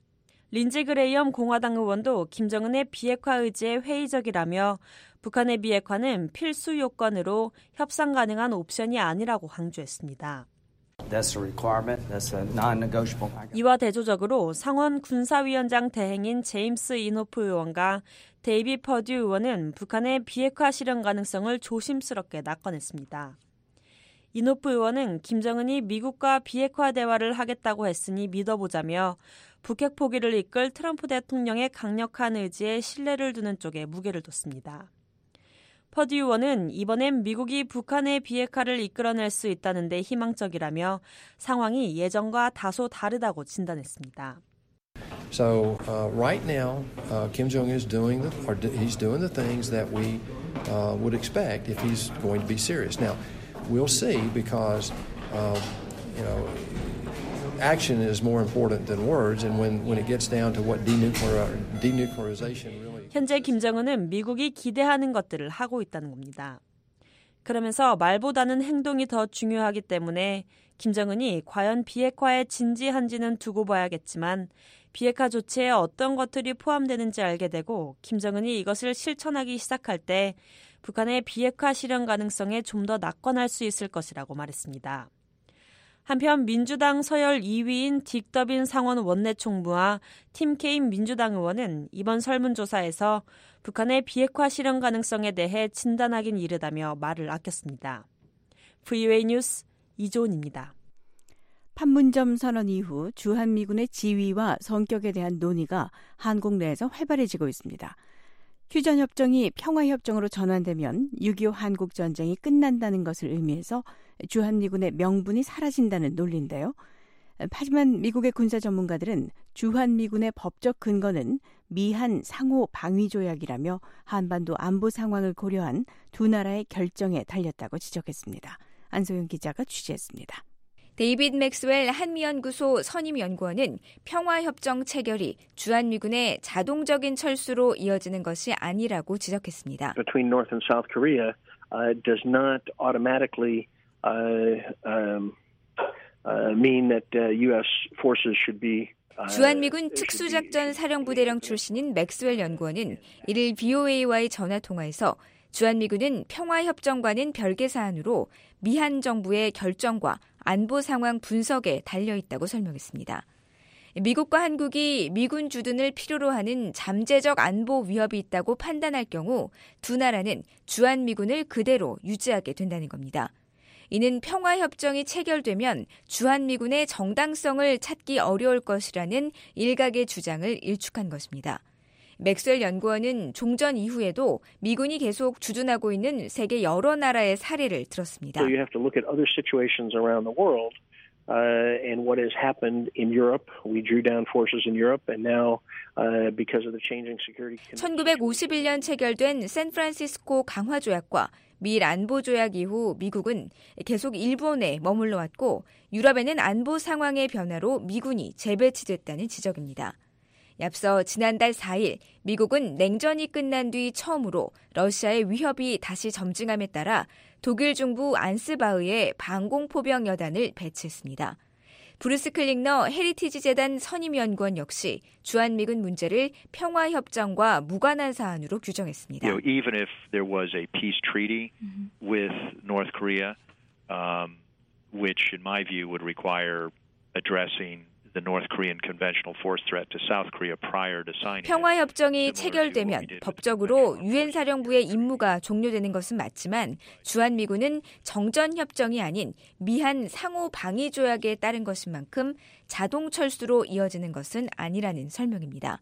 린지 그레이엄 공화당 의원도 김정은의 비핵화 의지에 회의적이라며 북한의 비핵화는 필수 요건으로 협상 가능한 옵션이 아니라고 강조했습니다. That's a requirement. That's a non-negotiable. 이와 대조적으로 상원 군사위원장 대행인 제임스 인호프 의원과 데이비 퍼듀 의원은 북한의 비핵화 실현 가능성을 조심스럽게 낙관했습니다. 인호프 의원은 김정은이 미국과 비핵화 대화를 하겠다고 했으니 믿어보자며 북핵 포기를 이끌 트럼프 대통령의 강력한 의지에 신뢰를 두는 쪽에 무게를 뒀습니다. 퍼듀 의원은 이번엔 미국이 북한의 비핵화를 이끌어낼 수 있다는 데 희망적이라며 상황이 예전과 다소 다르다고 진단했습니다. So uh, right now, uh, Kim Jong Un is doing the, or he's doing the things that we uh, would expect if he's going to be serious. Now, we'll see because uh, you know action is more important than words, and when when it gets down to what denuclear, denuclearization really. 현재 김정은은 미국이 기대하는 것들을 하고 있다는 겁니다. 그러면서 말보다는 행동이 더 중요하기 때문에 김정은이 과연 비핵화에 진지한지는 두고 봐야겠지만 비핵화 조치에 어떤 것들이 포함되는지 알게 되고 김정은이 이것을 실천하기 시작할 때 북한의 비핵화 실현 가능성에 좀 더 낙관할 수 있을 것이라고 말했습니다. 한편 민주당 서열 이 위인 딕 더빈 상원 원내총무와 팀 케인 민주당 의원은 이번 설문조사에서 북한의 비핵화 실현 가능성에 대해 진단하긴 이르다며 말을 아꼈습니다. 브이오에이 뉴스 이조은입니다. 판문점 선언 이후 주한미군의 지위와 성격에 대한 논의가 한국 내에서 활발해지고 있습니다. 휴전협정이 평화협정으로 전환되면 육이오 한국전쟁이 끝난다는 것을 의미해서 주한미군의 명분이 사라진다는 논리인데요. 하지만 미국의 군사 전문가들은 주한미군의 법적 근거는 미한 상호 방위조약이라며 한반도 안보 상황을 고려한 두 나라의 결정에 달렸다고 지적했습니다. 안소영 기자가 취재했습니다. 데이빗 맥스웰 한미연구소 선임연구원은 평화협정 체결이 주한미군의 자동적인 철수로 이어지는 것이 아니라고 지적했습니다. Between North and South Korea uh, does not automatically uh, um, uh, mean that uh, U S forces should be 주한미군 특수작전 사령부대령 출신인 맥스웰 연구원은 이를 브이오에이와의 전화통화에서 주한미군은 평화협정과는 별개 사안으로 미한 정부의 결정과 안보 상황 분석에 달려있다고 설명했습니다. 미국과 한국이 미군 주둔을 필요로 하는 잠재적 안보 위협이 있다고 판단할 경우 두 나라는 주한미군을 그대로 유지하게 된다는 겁니다. 이는 평화협정이 체결되면 주한미군의 정당성을 찾기 어려울 것이라는 일각의 주장을 일축한 것입니다. 맥스웰 연구원은 종전 이후에도 미군이 계속 주둔하고 있는 세계 여러 나라의 사례를 들었습니다. So you have to look at other situations around the world uh, and what has happened in Europe. We drew down forces in Europe and now uh, because of the changing security conditions. 천구백오십일 년 체결된 샌프란시스코 강화조약과 미일 안보조약 이후 미국은 계속 일본에 머물러 왔고 유럽에는 안보 상황의 변화로 미군이 재배치됐다는 지적입니다. 앞서 지난달 사 일 미국은 냉전이 끝난 뒤 처음으로 러시아의 위협이 다시 점증함에 따라 독일 중부 안스바흐에 방공포병 여단을 배치했습니다. 브루스 클링너 헤리티지 재단 선임연구원 역시 주한미군 문제를 평화협정과 무관한 사안으로 규정했습니다. You know, even if there was a peace treaty with North Korea, um, which in my view would require addressing the North Korean conventional force threat to South Korea prior to signing. 평화협정이 체결되면 법적으로 유엔 사령부의 임무가 종료되는 것은 맞지만 주한미군은 정전협정이 아닌 미한 상호 방위 조약에 따른 것인 만큼 자동 철수로 이어지는 것은 아니라는 설명입니다.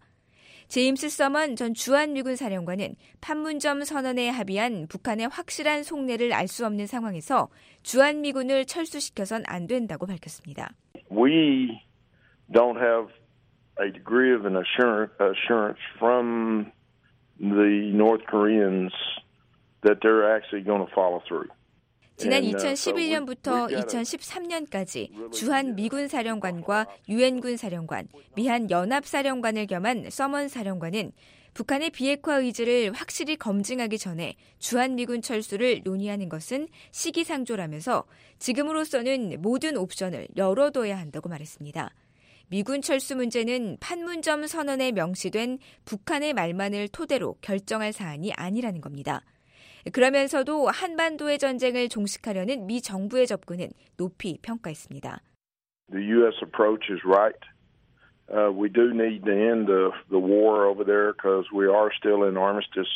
제임스 서먼 전 주한미군 사령관은 판문점 선언에 합의한 북한의 확실한 속내를 알 수 없는 상황에서 주한미군을 철수시켜선 안 된다고 밝혔습니다. We don't have a degree of an assurance, assurance from the North Koreans that they're actually going to follow through. 지난 이천십일 년부터 이천십삼 년까지 주한 미군 사령관과 유엔군 사령관, 미한 연합사령관을 겸한 서먼 사령관은 북한의 비핵화 의지를 확실히 검증하기 전에 주한미군 철수를 논의하는 것은 시기상조라면서 지금으로서는 모든 옵션을 열어둬야 한다고 말했습니다. 미군 철수 문제는 판문점 선언에 명시된 북한의 말만을 토대로 결정할 사안이 아니라는 겁니다. 그러면서도 한반도의 전쟁을 종식하려는 미 정부의 접근은 높이 평가했습니다. The U S approach is right. Uh, we do need to end the, the war over there because we are still in armistice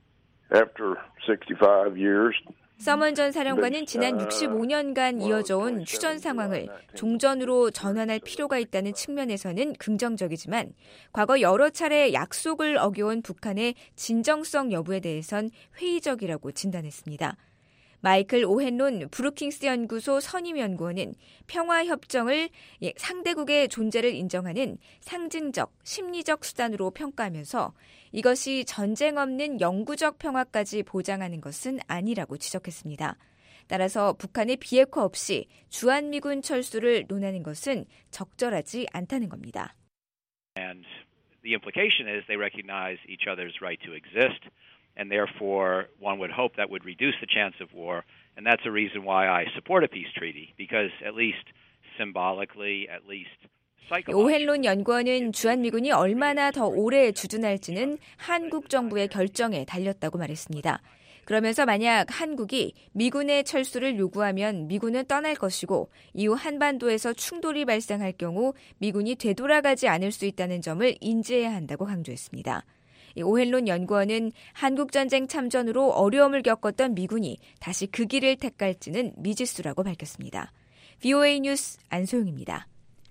after sixty-five years. 서먼 전 사령관은 지난 육십오 년간 이어져온 휴전 상황을 종전으로 전환할 필요가 있다는 측면에서는 긍정적이지만 과거 여러 차례 약속을 어겨온 북한의 진정성 여부에 대해선 회의적이라고 진단했습니다. 마이클 오헨론 브루킹스 연구소 선임연구원은 평화협정을 상대국의 존재를 인정하는 상징적, 심리적 수단으로 평가하면서 이것이 전쟁 없는 영구적 평화까지 보장하는 것은 아니라고 지적했습니다. 따라서 북한의 비핵화 없이 주한미군 철수를 논하는 것은 적절하지 않다는 겁니다. And the implication is they recognize each other's right to exist. And therefore, one would hope that would reduce the chance of war. And that's a reason why I support a peace treaty, because at least symbolically, at least psychologically. 오헨론 연구원은 주한미군이 얼마나 더 오래 주둔할지는 한국 정부의 결정에 달렸다고 말했습니다. 그러면서 만약 한국이 미군의 철수를 요구하면 미군은 떠날 것이고 이후 한반도에서 충돌이 발생할 경우 미군이 되돌아가지 않을 수 있다는 점을 인지해야 한다고 강조했습니다. 오헨론 연구원은 한국전쟁 참전으로 어려움을 겪었던 미군이 다시 그 길을 택할지는 미지수라고 밝혔습니다. 브이오에이 뉴스 안소영입니다.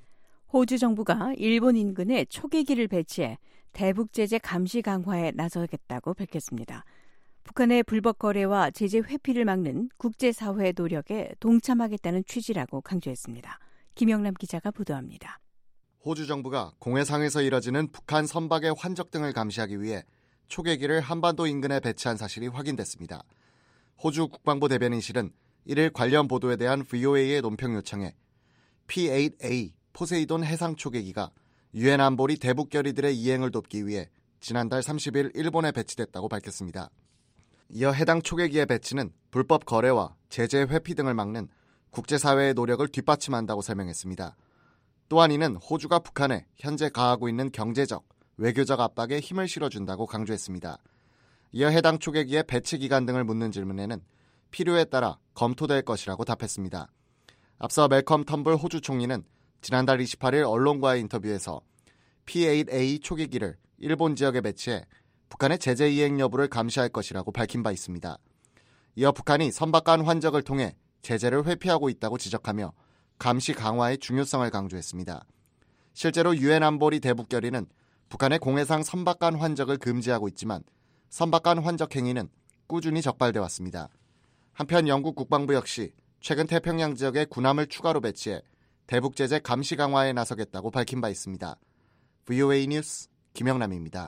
호주 정부가 일본 인근에 초계기를 배치해 대북 제재 감시 강화에 나서겠다고 밝혔습니다. 북한의 불법 거래와 제재 회피를 막는 국제사회의 노력에 동참하겠다는 취지라고 강조했습니다. 김영남 기자가 보도합니다. 호주 정부가 공해상에서 이뤄지는 북한 선박의 환적 등을 감시하기 위해 초계기를 한반도 인근에 배치한 사실이 확인됐습니다. 호주 국방부 대변인실은 이를 관련 보도에 대한 브이오에이의 논평 요청에 피 에잇 에이 포세이돈 해상 초계기가 유엔 안보리 대북 결의들의 이행을 돕기 위해 지난달 삼십 일 일본에 배치됐다고 밝혔습니다. 이어 해당 초계기의 배치는 불법 거래와 제재 회피 등을 막는 국제사회의 노력을 뒷받침한다고 설명했습니다. 또한 이는 호주가 북한에 현재 가하고 있는 경제적, 외교적 압박에 힘을 실어준다고 강조했습니다. 이어 해당 초계기의 배치 기간 등을 묻는 질문에는 필요에 따라 검토될 것이라고 답했습니다. 앞서 멜컴 텀블 호주 총리는 지난달 이십팔 일 언론과의 인터뷰에서 피 에잇 에이 초계기를 일본 지역에 배치해 북한의 제재 이행 여부를 감시할 것이라고 밝힌 바 있습니다. 이어 북한이 선박 간 환적을 통해 제재를 회피하고 있다고 지적하며 감시 강화의 중요성을 강조했습니다. 실제로 유엔 안보리 대북 결의는 북한의 공해상 선박 간 환적을 금지하고 있지만 선박 간 환적 행위는 꾸준히 적발돼 왔습니다. 한편 영국 국방부 역시 최근 태평양 지역에 군함을 추가로 배치해 대북 제재 감시 강화에 나서겠다고 밝힌 바 있습니다. 브이오에이 뉴스 김영남입니다.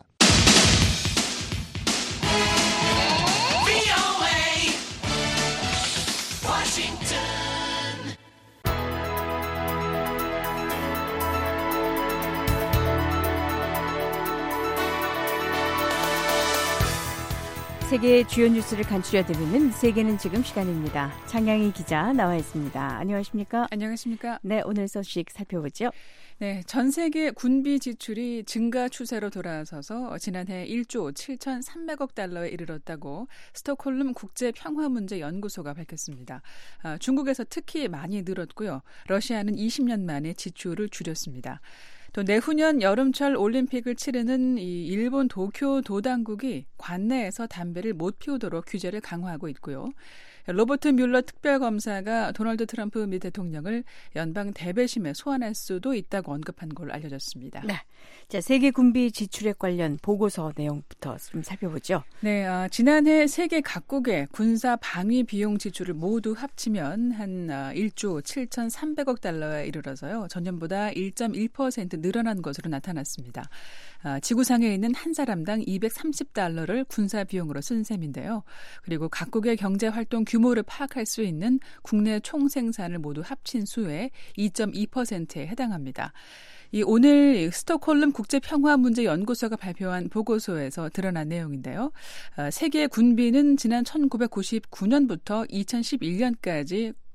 세계의 주요 뉴스를 간추려드리는 세계는 지금 시간입니다. 장양희 기자 나와 있습니다. 안녕하십니까? 안녕하십니까? 네, 오늘 소식 살펴보죠. 네, 전 세계 군비 지출이 증가 추세로 돌아서서 지난해 일조 칠천삼백억 달러에 이르렀다고 스톡홀름 국제평화문제연구소가 밝혔습니다. 아, 중국에서 특히 많이 늘었고요. 러시아는 이십 년 만에 지출을 줄였습니다. 또 내후년 여름철 올림픽을 치르는 이 일본 도쿄 도당국이 관내에서 담배를 못 피우도록 규제를 강화하고 있고요. 로버트 뮬러 특별검사가 도널드 트럼프 미 대통령을 연방 대배심에 소환할 수도 있다고 언급한 걸로 알려졌습니다. 네, 자 세계 군비 지출에 관련 보고서 내용부터 좀 살펴보죠. 네, 어, 지난해 세계 각국의 군사 방위 비용 지출을 모두 합치면 한 어, 일조 칠천삼백억 달러에 이르러서요. 전년보다 일 점 일 퍼센트 늘어난 것으로 나타났습니다. 어, 지구상에 있는 한 사람당 이백삼십 달러를 군사 비용으로 쓴 셈인데요. 그리고 각국의 경제 활동 규모를 파악할 수 있는 국내 총생산을 모두 합친 수의 이 점 이 퍼센트에 해당합니다. 이 오늘 스톡홀름 국제평화문제연구소가 발표한 보고서에서 드러난 내용인데요. 어, 세계 군비는 지난 천구백구십구 년부터 이천십일 년까지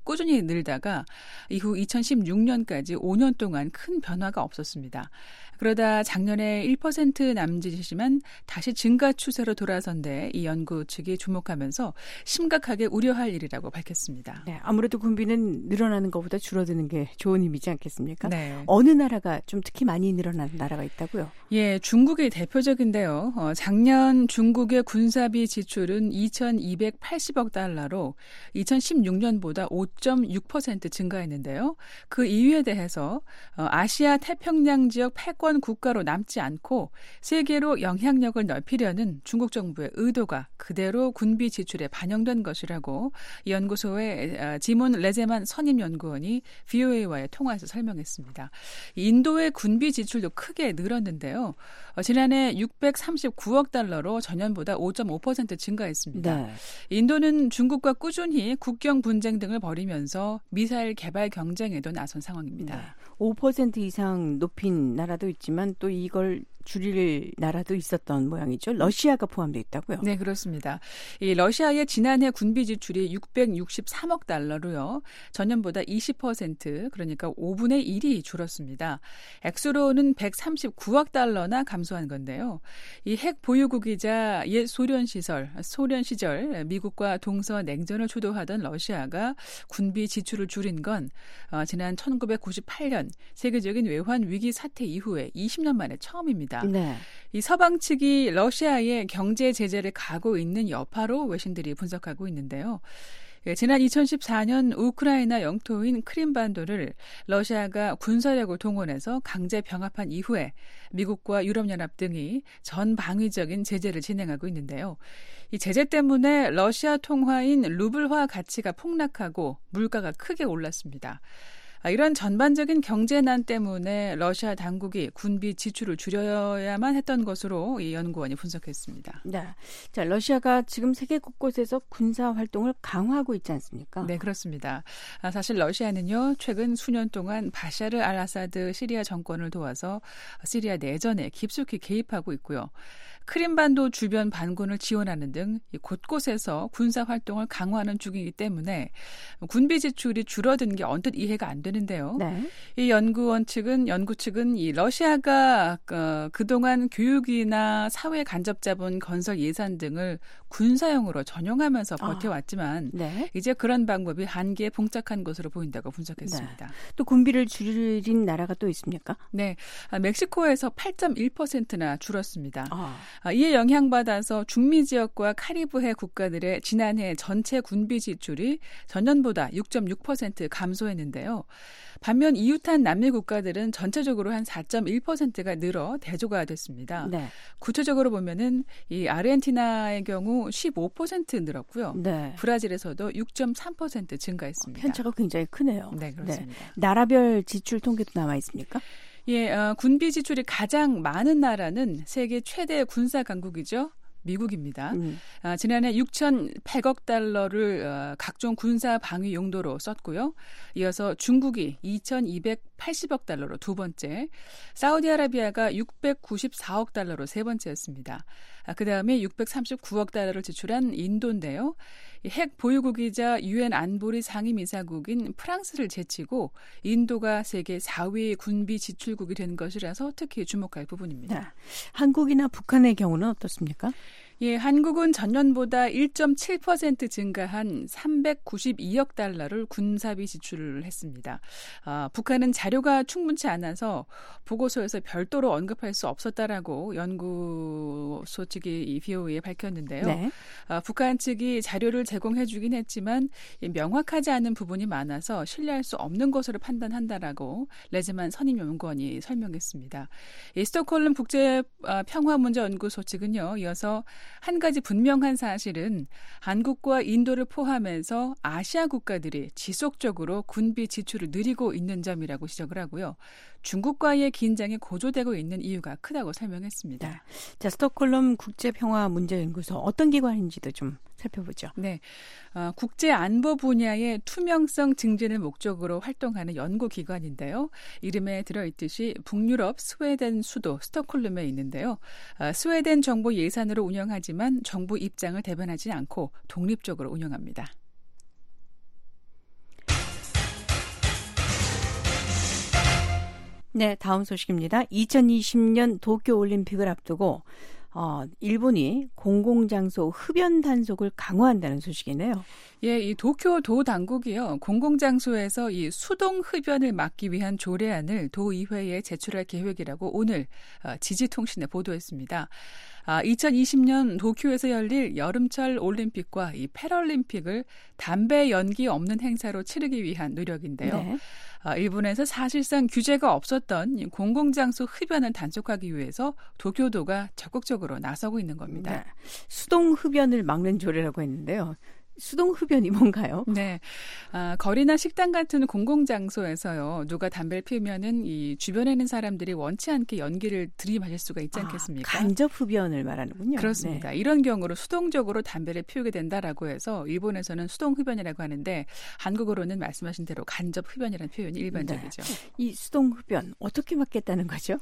꾸준히 늘다가 이후 이천십육 년까지 오 년 동안 큰 변화가 없었습니다. 그러다 작년에 일 퍼센트 남짓이지만 다시 증가 추세로 돌아선 데 이 연구 측이 주목하면서 심각하게 우려할 일이라고 밝혔습니다. 네, 아무래도 군비는 늘어나는 것보다 줄어드는 게 좋은 의미지 않겠습니까? 네. 어느 나라가 좀 특히 많이 늘어나는 나라가 있다고요? 예, 중국이 대표적인데요. 어, 작년 중국의 군사비 지출은 이천이백팔십억 달러로 이천십육 년보다 오 점 육 퍼센트 증가했는데요. 그 이유에 대해서 어, 아시아 태평양 지역 패권 국가로 남지 않고 세계로 영향력을 넓히려는 중국 정부의 의도가 그대로 군비 지출에 반영된 것이라고 이 연구소의 지몬 레제만 선임연구원이 브이오에이와의 통화에서 설명했습니다. 인도의 군비 지출도 크게 늘었는데요. 어, 지난해 육백삼십구억 달러로 전년보다 오 점 오 퍼센트 증가했습니다. 네. 인도는 중국과 꾸준히 국경 분쟁 등을 벌이면서 미사일 개발 경쟁에도 나선 상황입니다. 네. 오 퍼센트 이상 높인 나라도 있지만 또 이걸 줄일 나라도 있었던 모양이죠. 러시아가 포함되어 있다고요? 네, 그렇습니다. 이 러시아의 지난해 군비 지출이 육백육십삼억 달러로요. 전년보다 이십 퍼센트, 그러니까 오분의 일이 줄었습니다. 액수로는 백삼십구억 달러나 감소한 건데요. 이 핵 보유국이자 옛 소련 시설, 소련 시절 미국과 동서 냉전을 주도하던 러시아가 군비 지출을 줄인 건 어, 지난 천구백구십팔 년 세계적인 외환 위기 사태 이후에 이십 년 만에 처음입니다. 네. 이 서방 측이 러시아의 경제 제재를 가고 있는 여파로 외신들이 분석하고 있는데요. 예, 지난 이천십사 년 우크라이나 영토인 크림반도를 러시아가 군사력을 동원해서 강제 병합한 이후에 미국과 유럽연합 등이 전방위적인 제재를 진행하고 있는데요. 이 제재 때문에 러시아 통화인 루블화 가치가 폭락하고 물가가 크게 올랐습니다. 이런 전반적인 경제난 때문에 러시아 당국이 군비 지출을 줄여야만 했던 것으로 이 연구원이 분석했습니다. 네, 자 러시아가 지금 세계 곳곳에서 군사 활동을 강화하고 있지 않습니까? 네, 그렇습니다. 아, 사실 러시아는요 최근 수년 동안 바샤르 알 아사드 시리아 정권을 도와서 시리아 내전에 깊숙이 개입하고 있고요. 크림반도 주변 반군을 지원하는 등 곳곳에서 군사 활동을 강화하는 중이기 때문에 군비 지출이 줄어든 게 언뜻 이해가 안 되는데요. 네. 이 연구원 측은 연구 측은 이 러시아가 어, 그동안 교육이나 사회 간접 자본 건설 예산 등을 군사용으로 전용하면서 버텨왔지만 아, 네. 이제 그런 방법이 한계에 봉착한 것으로 보인다고 분석했습니다. 네. 또 군비를 줄인 나라가 또 있습니까? 네, 아, 멕시코에서 팔 점 일 퍼센트나 줄었습니다. 아. 이에 영향받아서 중미 지역과 카리브해 국가들의 지난해 전체 군비 지출이 전년보다 육 점 육 퍼센트 감소했는데요. 반면 이웃한 남미 국가들은 전체적으로 한 사 점 일 퍼센트가 늘어 대조가 됐습니다. 네. 구체적으로 보면은 이 아르헨티나의 경우 십오 퍼센트 늘었고요. 네. 브라질에서도 육 점 삼 퍼센트 증가했습니다. 편차가 굉장히 크네요. 네, 그렇습니다. 네. 나라별 지출 통계도 남아 있습니까? 예, 어, 군비 지출이 가장 많은 나라는 세계 최대 군사 강국이죠. 미국입니다. 음. 아, 지난해 육천백억 달러를 어, 각종 군사 방위 용도로 썼고요. 이어서 중국이 이천이백팔십억 달러로 두 번째, 사우디아라비아가 육백구십사억 달러로 세 번째였습니다. 아, 그다음에 육백삼십구억 달러를 지출한 인도인데요. 핵 보유국이자 유엔 안보리 상임이사국인 프랑스를 제치고 인도가 세계 사 위 군비 지출국이 된 것이라서 특히 주목할 부분입니다. 네. 한국이나 북한의 경우는 어떻습니까? 예, 한국은 전년보다 일 점 칠 퍼센트 증가한 삼백구십이억 달러를 군사비 지출을 했습니다. 아, 북한은 자료가 충분치 않아서 보고서에서 별도로 언급할 수 없었다라고 연구소 측이 이 브이오에이에 밝혔는데요. 네. 아, 북한 측이 자료를 제공해 주긴 했지만 명확하지 않은 부분이 많아서 신뢰할 수 없는 것으로 판단한다라고 레즈만 선임연구원이 설명했습니다. 이 스톡홀름 국제평화문제연구소 측은요. 이어서 한 가지 분명한 사실은 한국과 인도를 포함해서 아시아 국가들이 지속적으로 군비 지출을 늘리고 있는 점이라고 지적을 하고요. 중국과의 긴장이 고조되고 있는 이유가 크다고 설명했습니다. 네. 자, 스톡홀름 국제평화문제연구소 어떤 기관인지도 좀 살펴보죠. 네, 어, 국제 안보 분야의 투명성 증진을 목적으로 활동하는 연구기관인데요. 이름에 들어있듯이 북유럽 스웨덴 수도 스톡홀름에 있는데요. 어, 스웨덴 정부 예산으로 운영하지만 정부 입장을 대변하지 않고 독립적으로 운영합니다. 네, 다음 소식입니다. 이천이십 년 도쿄올림픽을 앞두고 어, 일본이 공공장소 흡연 단속을 강화한다는 소식이네요. 예, 이 도쿄도 당국이요, 공공장소에서 이 수동 흡연을 막기 위한 조례안을 도의회에 제출할 계획이라고 오늘 지지통신에 보도했습니다. 아, 이천이십 년 도쿄에서 열릴 여름철 올림픽과 이 패럴림픽을 담배 연기 없는 행사로 치르기 위한 노력인데요. 네. 아, 일본에서 사실상 규제가 없었던 공공장소 흡연을 단속하기 위해서 도쿄도가 적극적으로 나서고 있는 겁니다. 네. 수동 흡연을 막는 조례라고 했는데요. 수동 흡연이 뭔가요? 네, 아, 거리나 식당 같은 공공장소에서요, 누가 담배를 피우면은 이 주변에 있는 사람들이 원치 않게 연기를 들이마실 수가 있지 않겠습니까? 아, 간접 흡연을 말하는군요. 그렇습니다. 네. 이런 경우로 수동적으로 담배를 피우게 된다라고 해서 일본에서는 수동 흡연이라고 하는데 한국어로는 말씀하신 대로 간접 흡연이라는 표현이 일반적이죠. 네. 이 수동 흡연 어떻게 막겠다는 거죠?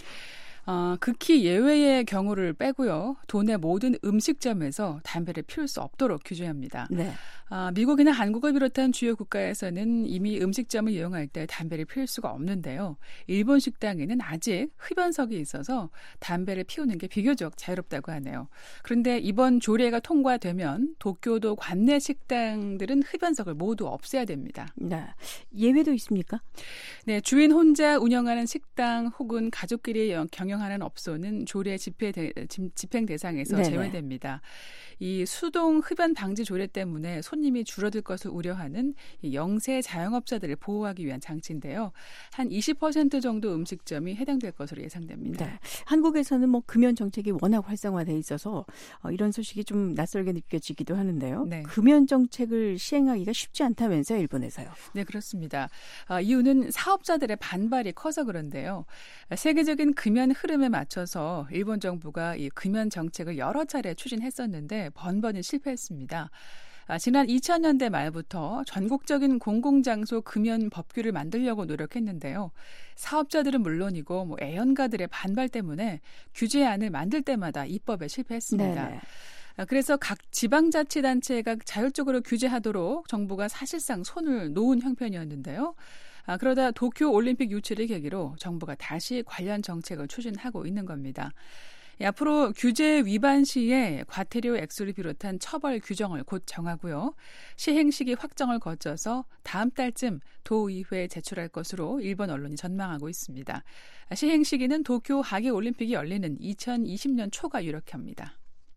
어, 극히 예외의 경우를 빼고요. 도내 모든 음식점에서 담배를 피울 수 없도록 규제합니다. 네. 아, 미국이나 한국을 비롯한 주요 국가에서는 이미 음식점을 이용할 때 담배를 피울 수가 없는데요. 일본 식당에는 아직 흡연석이 있어서 담배를 피우는 게 비교적 자유롭다고 하네요. 그런데 이번 조례가 통과되면 도쿄도 관내 식당들은 흡연석을 모두 없애야 됩니다. 네. 예외도 있습니까? 네, 주인 혼자 운영하는 식당 혹은 가족끼리 경영하는 업소는 조례 집행, 대, 집행 대상에서 네네. 제외됩니다. 이 수동 흡연 방지 조례 때문에 손님이 줄어들 것을 우려하는 이 영세 자영업자들을 보호하기 위한 장치인데요. 한 이십 퍼센트 정도 음식점이 해당될 것으로 예상됩니다. 네. 한국에서는 뭐 금연 정책이 워낙 활성화돼 있어서 어, 이런 소식이 좀 낯설게 느껴지기도 하는데요. 네. 금연 정책을 시행하기가 쉽지 않다면서요, 일본에서요? 네, 그렇습니다. 아, 이유는 사업자들의 반발이 커서 그런데요. 세계적인 금연 흐름에 맞춰서 일본 정부가 이 금연 정책을 여러 차례 추진했었는데 번번이 실패했습니다. 아, 지난 이천 년대 말부터 전국적인 공공장소 금연 법규를 만들려고 노력했는데요. 사업자들은 물론이고 뭐 애연가들의 반발 때문에 규제안을 만들 때마다 입법에 실패했습니다. 네네. 그래서 각 지방자치단체가 자율적으로 규제하도록 정부가 사실상 손을 놓은 형편이었는데요. 아, 그러다 도쿄올림픽 유치를 계기로 정부가 다시 관련 정책을 추진하고 있는 겁니다. 예, 앞으로 규제 위반 시에 과태료 액수를 비롯한 처벌 규정을 곧 정하고요. 시행 시기 확정을 거쳐서 다음 달쯤 도의회에 제출할 것으로 일본 언론이 전망하고 있습니다. 시행 시기는 도쿄 하계올림픽이 열리는 이천이십 년 초가 유력합니다.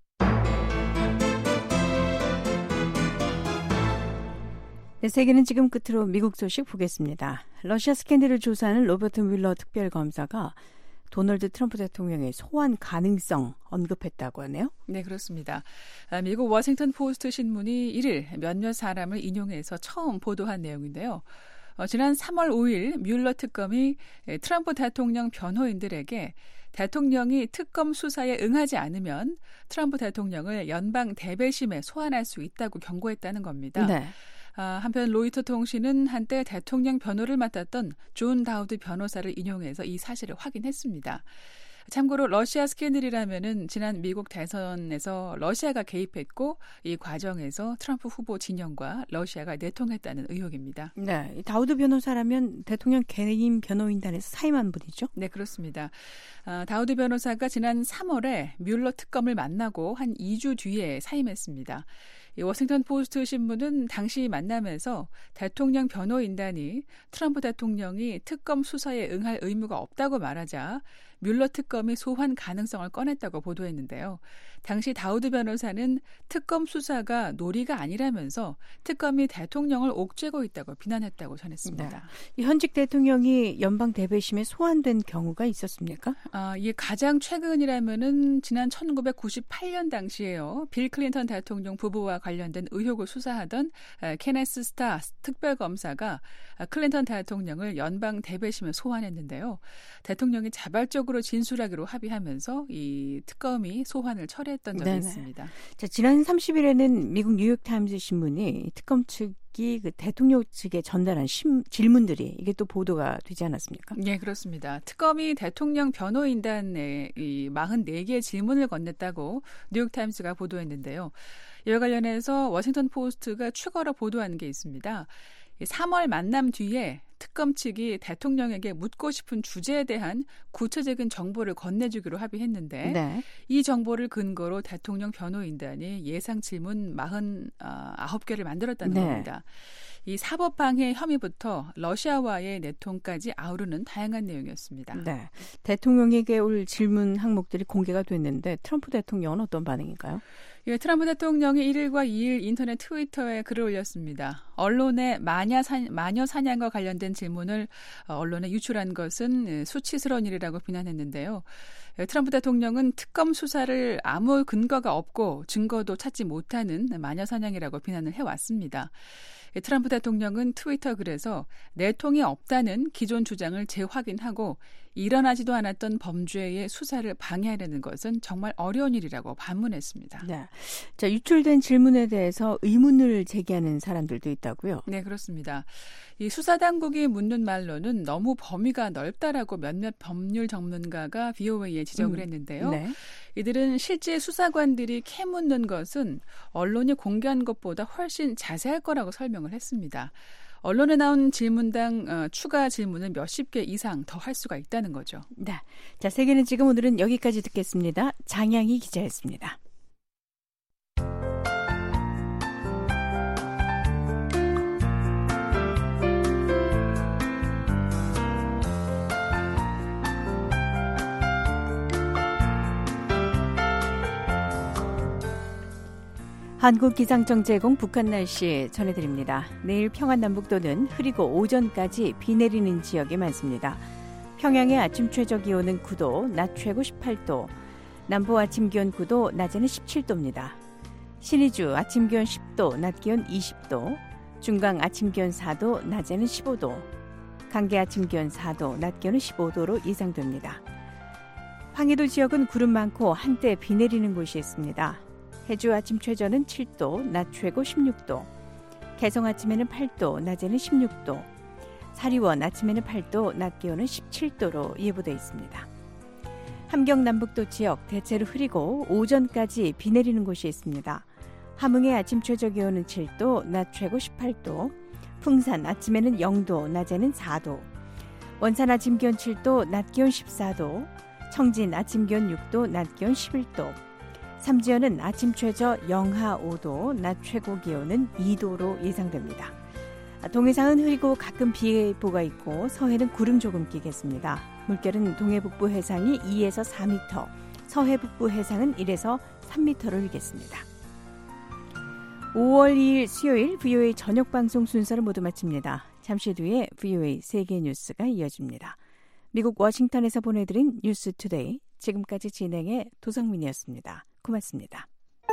네, 세계는 지금 끝으로 미국 소식 보겠습니다. 러시아 스캔들을 조사하는 로버트 뮬러 특별검사가 도널드 트럼프 대통령의 소환 가능성 언급했다고 하네요. 네, 그렇습니다. 미국 워싱턴 포스트 신문이 일일 몇몇 사람을 인용해서 처음 보도한 내용인데요. 어, 지난 삼월 오일 뮬러 특검이 트럼프 대통령 변호인들에게 대통령이 특검 수사에 응하지 않으면 트럼프 대통령을 연방 대배심에 소환할 수 있다고 경고했다는 겁니다. 네. 아, 한편 로이터 통신은 한때 대통령 변호를 맡았던 존 다우드 변호사를 인용해서 이 사실을 확인했습니다. 참고로 러시아 스캔들이라면은 지난 미국 대선에서 러시아가 개입했고 이 과정에서 트럼프 후보 진영과 러시아가 내통했다는 의혹입니다. 네, 다우드 변호사라면 대통령 개인 변호인단에서 사임한 분이죠? 네, 그렇습니다. 아, 다우드 변호사가 지난 삼월에 뮬러 특검을 만나고 한 이 주 뒤에 사임했습니다. 이 워싱턴 포스트 신문은 당시 만남에서 대통령 변호인단이 트럼프 대통령이 특검 수사에 응할 의무가 없다고 말하자 뮬러 특검이 소환 가능성을 꺼냈다고 보도했는데요. 당시 다우드 변호사는 특검 수사가 놀이가 아니라면서 특검이 대통령을 옥죄고 있다고 비난했다고 전했습니다. 네. 현직 대통령이 연방 대배심에 소환된 경우가 있었습니까? 아, 이게 가장 최근이라면은 지난 천구백구십팔 년 당시에요. 빌 클린턴 대통령 부부와 관련된 의혹을 수사하던 케네스 스타 특별검사가 클린턴 대통령을 연방 대배심에 소환했는데요. 대통령이 자발적으로 진술하기로 합의하면서 이 특검이 소환을 철회했던 적이 네네. 있습니다. 자, 지난 삼십 일에는 미국 뉴욕타임스 신문이 특검 측이 그 대통령 측에 전달한 심, 질문들이 이게 또 보도가 되지 않았습니까? 네, 그렇습니다. 특검이 대통령 변호인단에 이 사십사 개의 질문을 건넸다고 뉴욕타임스가 보도했는데요. 이와 관련해서 워싱턴 포스트가 추가로 보도한 게 있습니다. 삼월 만남 뒤에 특검 측이 대통령에게 묻고 싶은 주제에 대한 구체적인 정보를 건네주기로 합의했는데 네. 이 정보를 근거로 대통령 변호인단이 예상 질문 사십구 개를 만들었다는 네. 겁니다. 이 사법방해 혐의부터 러시아와의 내통까지 아우르는 다양한 내용이었습니다. 네. 대통령에게 올 질문 항목들이 공개가 됐는데 트럼프 대통령은 어떤 반응인가요? 예, 트럼프 대통령이 일 일과 이 일 인터넷 트위터에 글을 올렸습니다. 언론의 마녀, 사, 마녀 사냥과 관련된 질문을 언론에 유출한 것은 수치스러운 일이라고 비난했는데요. 트럼프 대통령은 특검 수사를 아무 근거가 없고 증거도 찾지 못하는 마녀 사냥이라고 비난을 해왔습니다. 트럼프 대통령은 트위터 글에서 내통이 없다는 기존 주장을 재확인하고 일어나지도 않았던 범죄의 수사를 방해하려는 것은 정말 어려운 일이라고 반문했습니다. 네. 자, 유출된 질문에 대해서 의문을 제기하는 사람들도 있다고요? 네, 그렇습니다. 이 수사당국이 묻는 말로는 너무 범위가 넓다라고 몇몇 법률 전문가가 브이오에이에 지적을 했는데요. 음, 네. 이들은 실제 수사관들이 캐묻는 것은 언론이 공개한 것보다 훨씬 자세할 거라고 설명을 했습니다. 언론에 나온 질문당 어, 추가 질문을 몇십 개 이상 더 할 수가 있다는 거죠. 네. 자, 세계는 지금 오늘은 여기까지 듣겠습니다. 장양희 기자였습니다. 한국기상청 제공 북한 날씨 전해드립니다. 내일 평안 남북도는 흐리고 오전까지 비 내리는 지역이 많습니다. 평양의 아침 최저 기온은 구 도, 낮 최고 십팔 도, 남부 아침 기온 구 도, 낮에는 십칠 도입니다. 신의주 아침 기온 십 도, 낮 기온 이십 도, 중강 아침 기온 사 도, 낮에는 십오 도, 강계 아침 기온 사 도, 낮 기온은 십오 도로 예상됩니다. 황해도 지역은 구름 많고 한때 비 내리는 곳이 있습니다. 해주 아침 최저는 칠 도, 낮 최고 십육 도, 개성 아침에는 팔 도, 낮에는 십육 도, 사리원 아침에는 팔 도, 낮 기온은 십칠 도로 예보되어 있습니다. 함경 남북도 지역 대체로 흐리고 오전까지 비 내리는 곳이 있습니다. 함흥의 아침 최저 기온은 칠 도, 낮 최고 십팔 도, 풍산 아침에는 영 도, 낮에는 사 도, 원산 아침 기온 칠 도, 낮 기온 십사 도, 청진 아침 기온 육 도, 낮 기온 십일 도, 삼지연은 아침 최저 영하 오 도, 낮 최고 기온은 이 도로 예상됩니다. 동해상은 흐리고 가끔 비 예보가 있고 서해는 구름 조금 끼겠습니다. 물결은 동해북부 해상이 이에서 사 미터, 서해북부 해상은 일에서 삼 미터로 일겠습니다. 오월 이 일 수요일 브이오에이 저녁 방송 순서를 모두 마칩니다. 잠시 뒤에 브이오에이 세계 뉴스가 이어집니다. 미국 워싱턴에서 보내드린 뉴스 투데이, 지금까지 진행의 도성민이었습니다. 고맙습니다.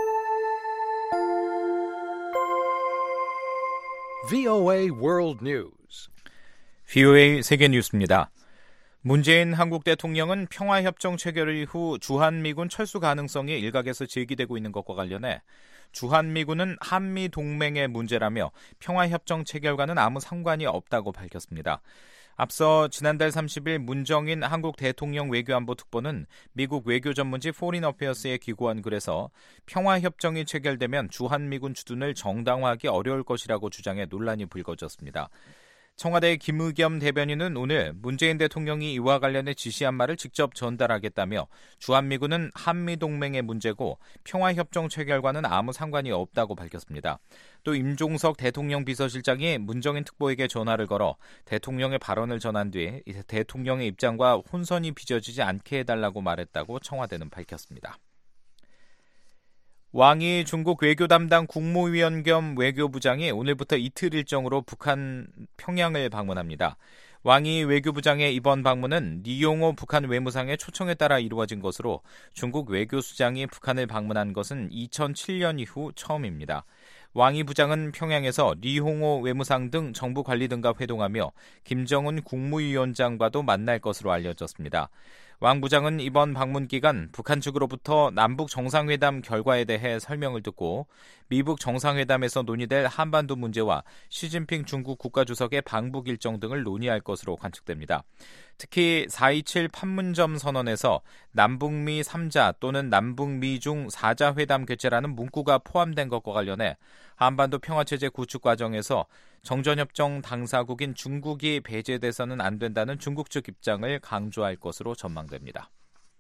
브이오에이 World News. 브이오에이 세계 뉴스입니다. 문재인 한국 대통령은 평화협정 체결 이후 주한미군 철수 가능성이 일각에서 제기되고 있는 것과 관련해 주한미군은 한미동맹의 문제라며 평화협정 체결과는 아무 상관이 없다고 밝혔습니다. 앞서 지난달 삼십 일 문정인 한국 대통령 외교안보 특보는 미국 외교 전문지 포린 어페어스에 기고한 글에서 평화협정이 체결되면 주한미군 주둔을 정당화하기 어려울 것이라고 주장해 논란이 불거졌습니다. 청와대 김의겸 대변인은 오늘 문재인 대통령이 이와 관련해 지시한 말을 직접 전달하겠다며 주한미군은 한미동맹의 문제고 평화협정 체결과는 아무 상관이 없다고 밝혔습니다. 또 임종석 대통령 비서실장이 문정인 특보에게 전화를 걸어 대통령의 발언을 전한 뒤 대통령의 입장과 혼선이 빚어지지 않게 해달라고 말했다고 청와대는 밝혔습니다. 왕이 중국 외교 담당 국무위원 겸 외교부장이 오늘부터 이틀 일정으로 북한 평양을 방문합니다. 왕이 외교부장의 이번 방문은 리용호 북한 외무상의 초청에 따라 이루어진 것으로 중국 외교수장이 북한을 방문한 것은 이천칠 년 이후 처음입니다. 왕이 부장은 평양에서 리홍호 외무상 등 정부 관리 등과 회동하며 김정은 국무위원장과도 만날 것으로 알려졌습니다. 왕 부장은 이번 방문 기간 북한 측으로부터 남북 정상회담 결과에 대해 설명을 듣고 미북 정상회담에서 논의될 한반도 문제와 시진핑 중국 국가주석의 방북 일정 등을 논의할 것으로 관측됩니다. 특히 사 이칠 판문점 선언에서 남북미 삼 자 또는 남북미 중 사 자 회담 개최라는 문구가 포함된 것과 관련해 한반도 평화체제 구축 과정에서 정전협정 당사국인 중국이 배제돼서는 안 된다는 중국 측 입장을 강조할 것으로 전망됩니다.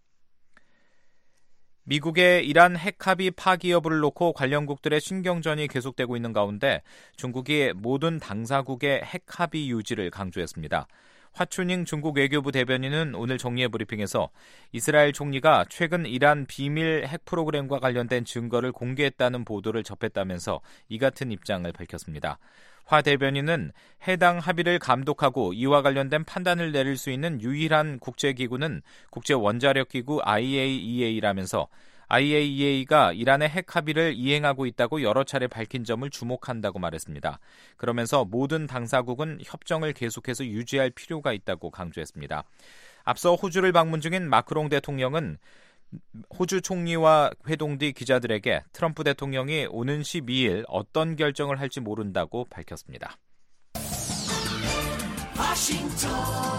미국의 이란 핵 합의 파기 여부를 놓고 관련국들의 신경전이 계속되고 있는 가운데 중국이 모든 당사국의 핵 합의 유지를 강조했습니다. 화춘잉 중국 외교부 대변인은 오늘 정례 브리핑에서 이스라엘 총리가 최근 이란 비밀 핵 프로그램과 관련된 증거를 공개했다는 보도를 접했다면서 이 같은 입장을 밝혔습니다. 화 대변인은 해당 합의를 감독하고 이와 관련된 판단을 내릴 수 있는 유일한 국제기구는 국제원자력기구 아이에이이에이라면서 아이에이이에이가 이란의 핵 합의를 이행하고 있다고 여러 차례 밝힌 점을 주목한다고 말했습니다. 그러면서 모든 당사국은 협정을 계속해서 유지할 필요가 있다고 강조했습니다. 앞서 호주를 방문 중인 마크롱 대통령은 호주 총리와 회동 뒤 기자들에게 트럼프 대통령이 오는 십이 일 어떤 결정을 할지 모른다고 밝혔습니다. 워싱턴,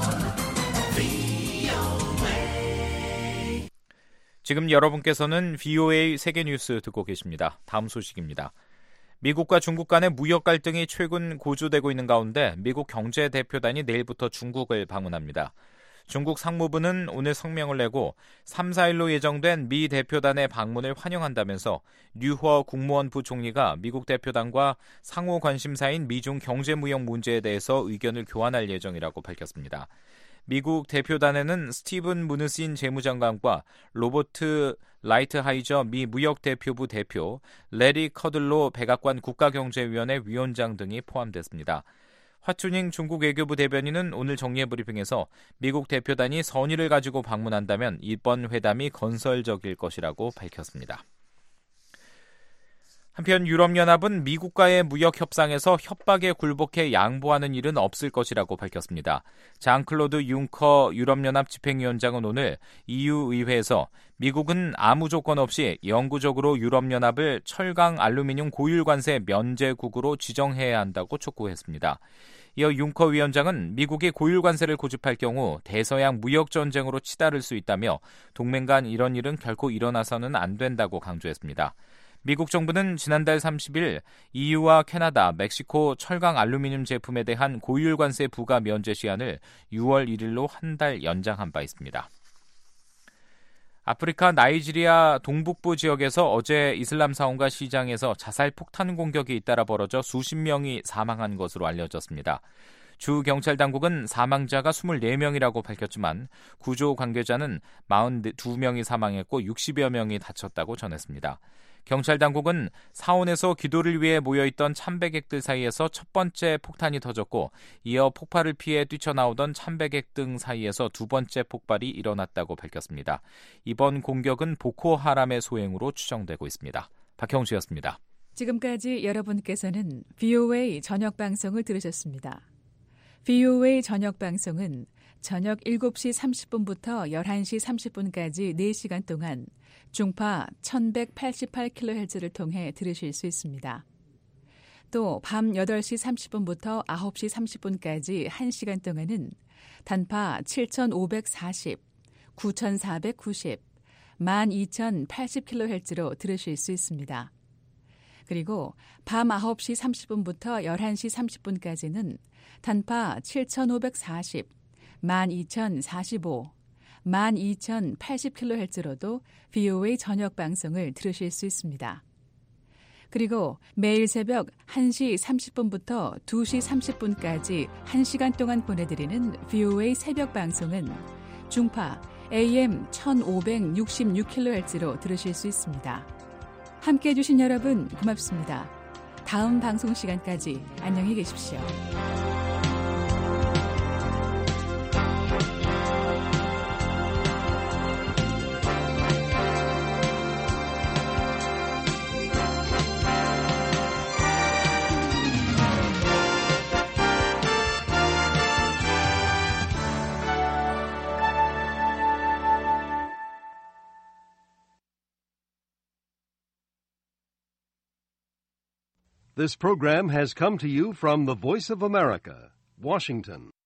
지금 여러분께서는 브이오에이 세계뉴스 듣고 계십니다. 다음 소식입니다. 미국과 중국 간의 무역 갈등이 최근 고조되고 있는 가운데 미국 경제대표단이 내일부터 중국을 방문합니다. 중국 상무부는 오늘 성명을 내고 삼, 사 일로 예정된 미 대표단의 방문을 환영한다면서 류허 국무원 부총리가 미국 대표단과 상호 관심사인 미중 경제무역 문제에 대해서 의견을 교환할 예정이라고 밝혔습니다. 미국 대표단에는 스티븐 무누신 재무장관과 로버트 라이트하이저 미 무역대표부 대표, 레리 커들로 백악관 국가경제위원회 위원장 등이 포함됐습니다. 화춘잉 중국 외교부 대변인은 오늘 정례 브리핑에서 미국 대표단이 선의를 가지고 방문한다면 이번 회담이 건설적일 것이라고 밝혔습니다. 한편 유럽연합은 미국과의 무역 협상에서 협박에 굴복해 양보하는 일은 없을 것이라고 밝혔습니다. 장클로드 융커 유럽연합 집행위원장은 오늘 이유 의회에서 미국은 아무 조건 없이 영구적으로 유럽연합을 철강 알루미늄 고율 관세 면제국으로 지정해야 한다고 촉구했습니다. 이어 융커 위원장은 미국이 고율 관세를 고집할 경우 대서양 무역 전쟁으로 치달을 수 있다며 동맹 간 이런 일은 결코 일어나서는 안 된다고 강조했습니다. 미국 정부는 지난달 삼십 일 이유와 캐나다, 멕시코 철강 알루미늄 제품에 대한 고율 관세 부과 면제 시한을 유월 일일로 한 달 연장한 바 있습니다. 아프리카 나이지리아 동북부 지역에서 어제 이슬람 사원과 시장에서 자살 폭탄 공격이 잇따라 벌어져 수십 명이 사망한 것으로 알려졌습니다. 주 경찰 당국은 사망자가 이십사 명이라고 밝혔지만 구조 관계자는 사십이 명이 사망했고 육십여 명이 다쳤다고 전했습니다. 경찰 당국은 사원에서 기도를 위해 모여있던 참배객들 사이에서 첫 번째 폭탄이 터졌고 이어 폭발을 피해 뛰쳐나오던 참배객 등 사이에서 두 번째 폭발이 일어났다고 밝혔습니다. 이번 공격은 보코하람의 소행으로 추정되고 있습니다. 박형수였습니다. 지금까지 여러분께서는 브이오에이 저녁 방송을 들으셨습니다. 브이오에이 저녁 방송은 저녁 일곱 시 삼십 분부터 열한 시 삼십 분까지 네 시간 동안 중파 천백팔십팔 킬로헤르츠를 통해 들으실 수 있습니다. 또 밤 여덟 시 삼십 분부터 아홉 시 삼십 분까지 한 시간 동안은 단파 칠천오백사십, 구천사백구십, 만 이천팔십 킬로헤르츠로 들으실 수 있습니다. 그리고 밤 아홉 시 삼십 분부터 열한 시 삼십 분까지는 단파 칠천오백사십, 만 이천사십오, 만 이천팔십 킬로헤르츠로도 브이오에이 저녁 방송을 들으실 수 있습니다. 그리고 매일 새벽 한 시 삼십 분부터 두 시 삼십 분까지 한 시간 동안 보내드리는 브이오에이 새벽 방송은 중파 에이엠 천오백육십육 킬로헤르츠로 들으실 수 있습니다. 함께해 주신 여러분 고맙습니다. 다음 방송 시간까지 안녕히 계십시오. This program has come to you from the Voice of America, Washington.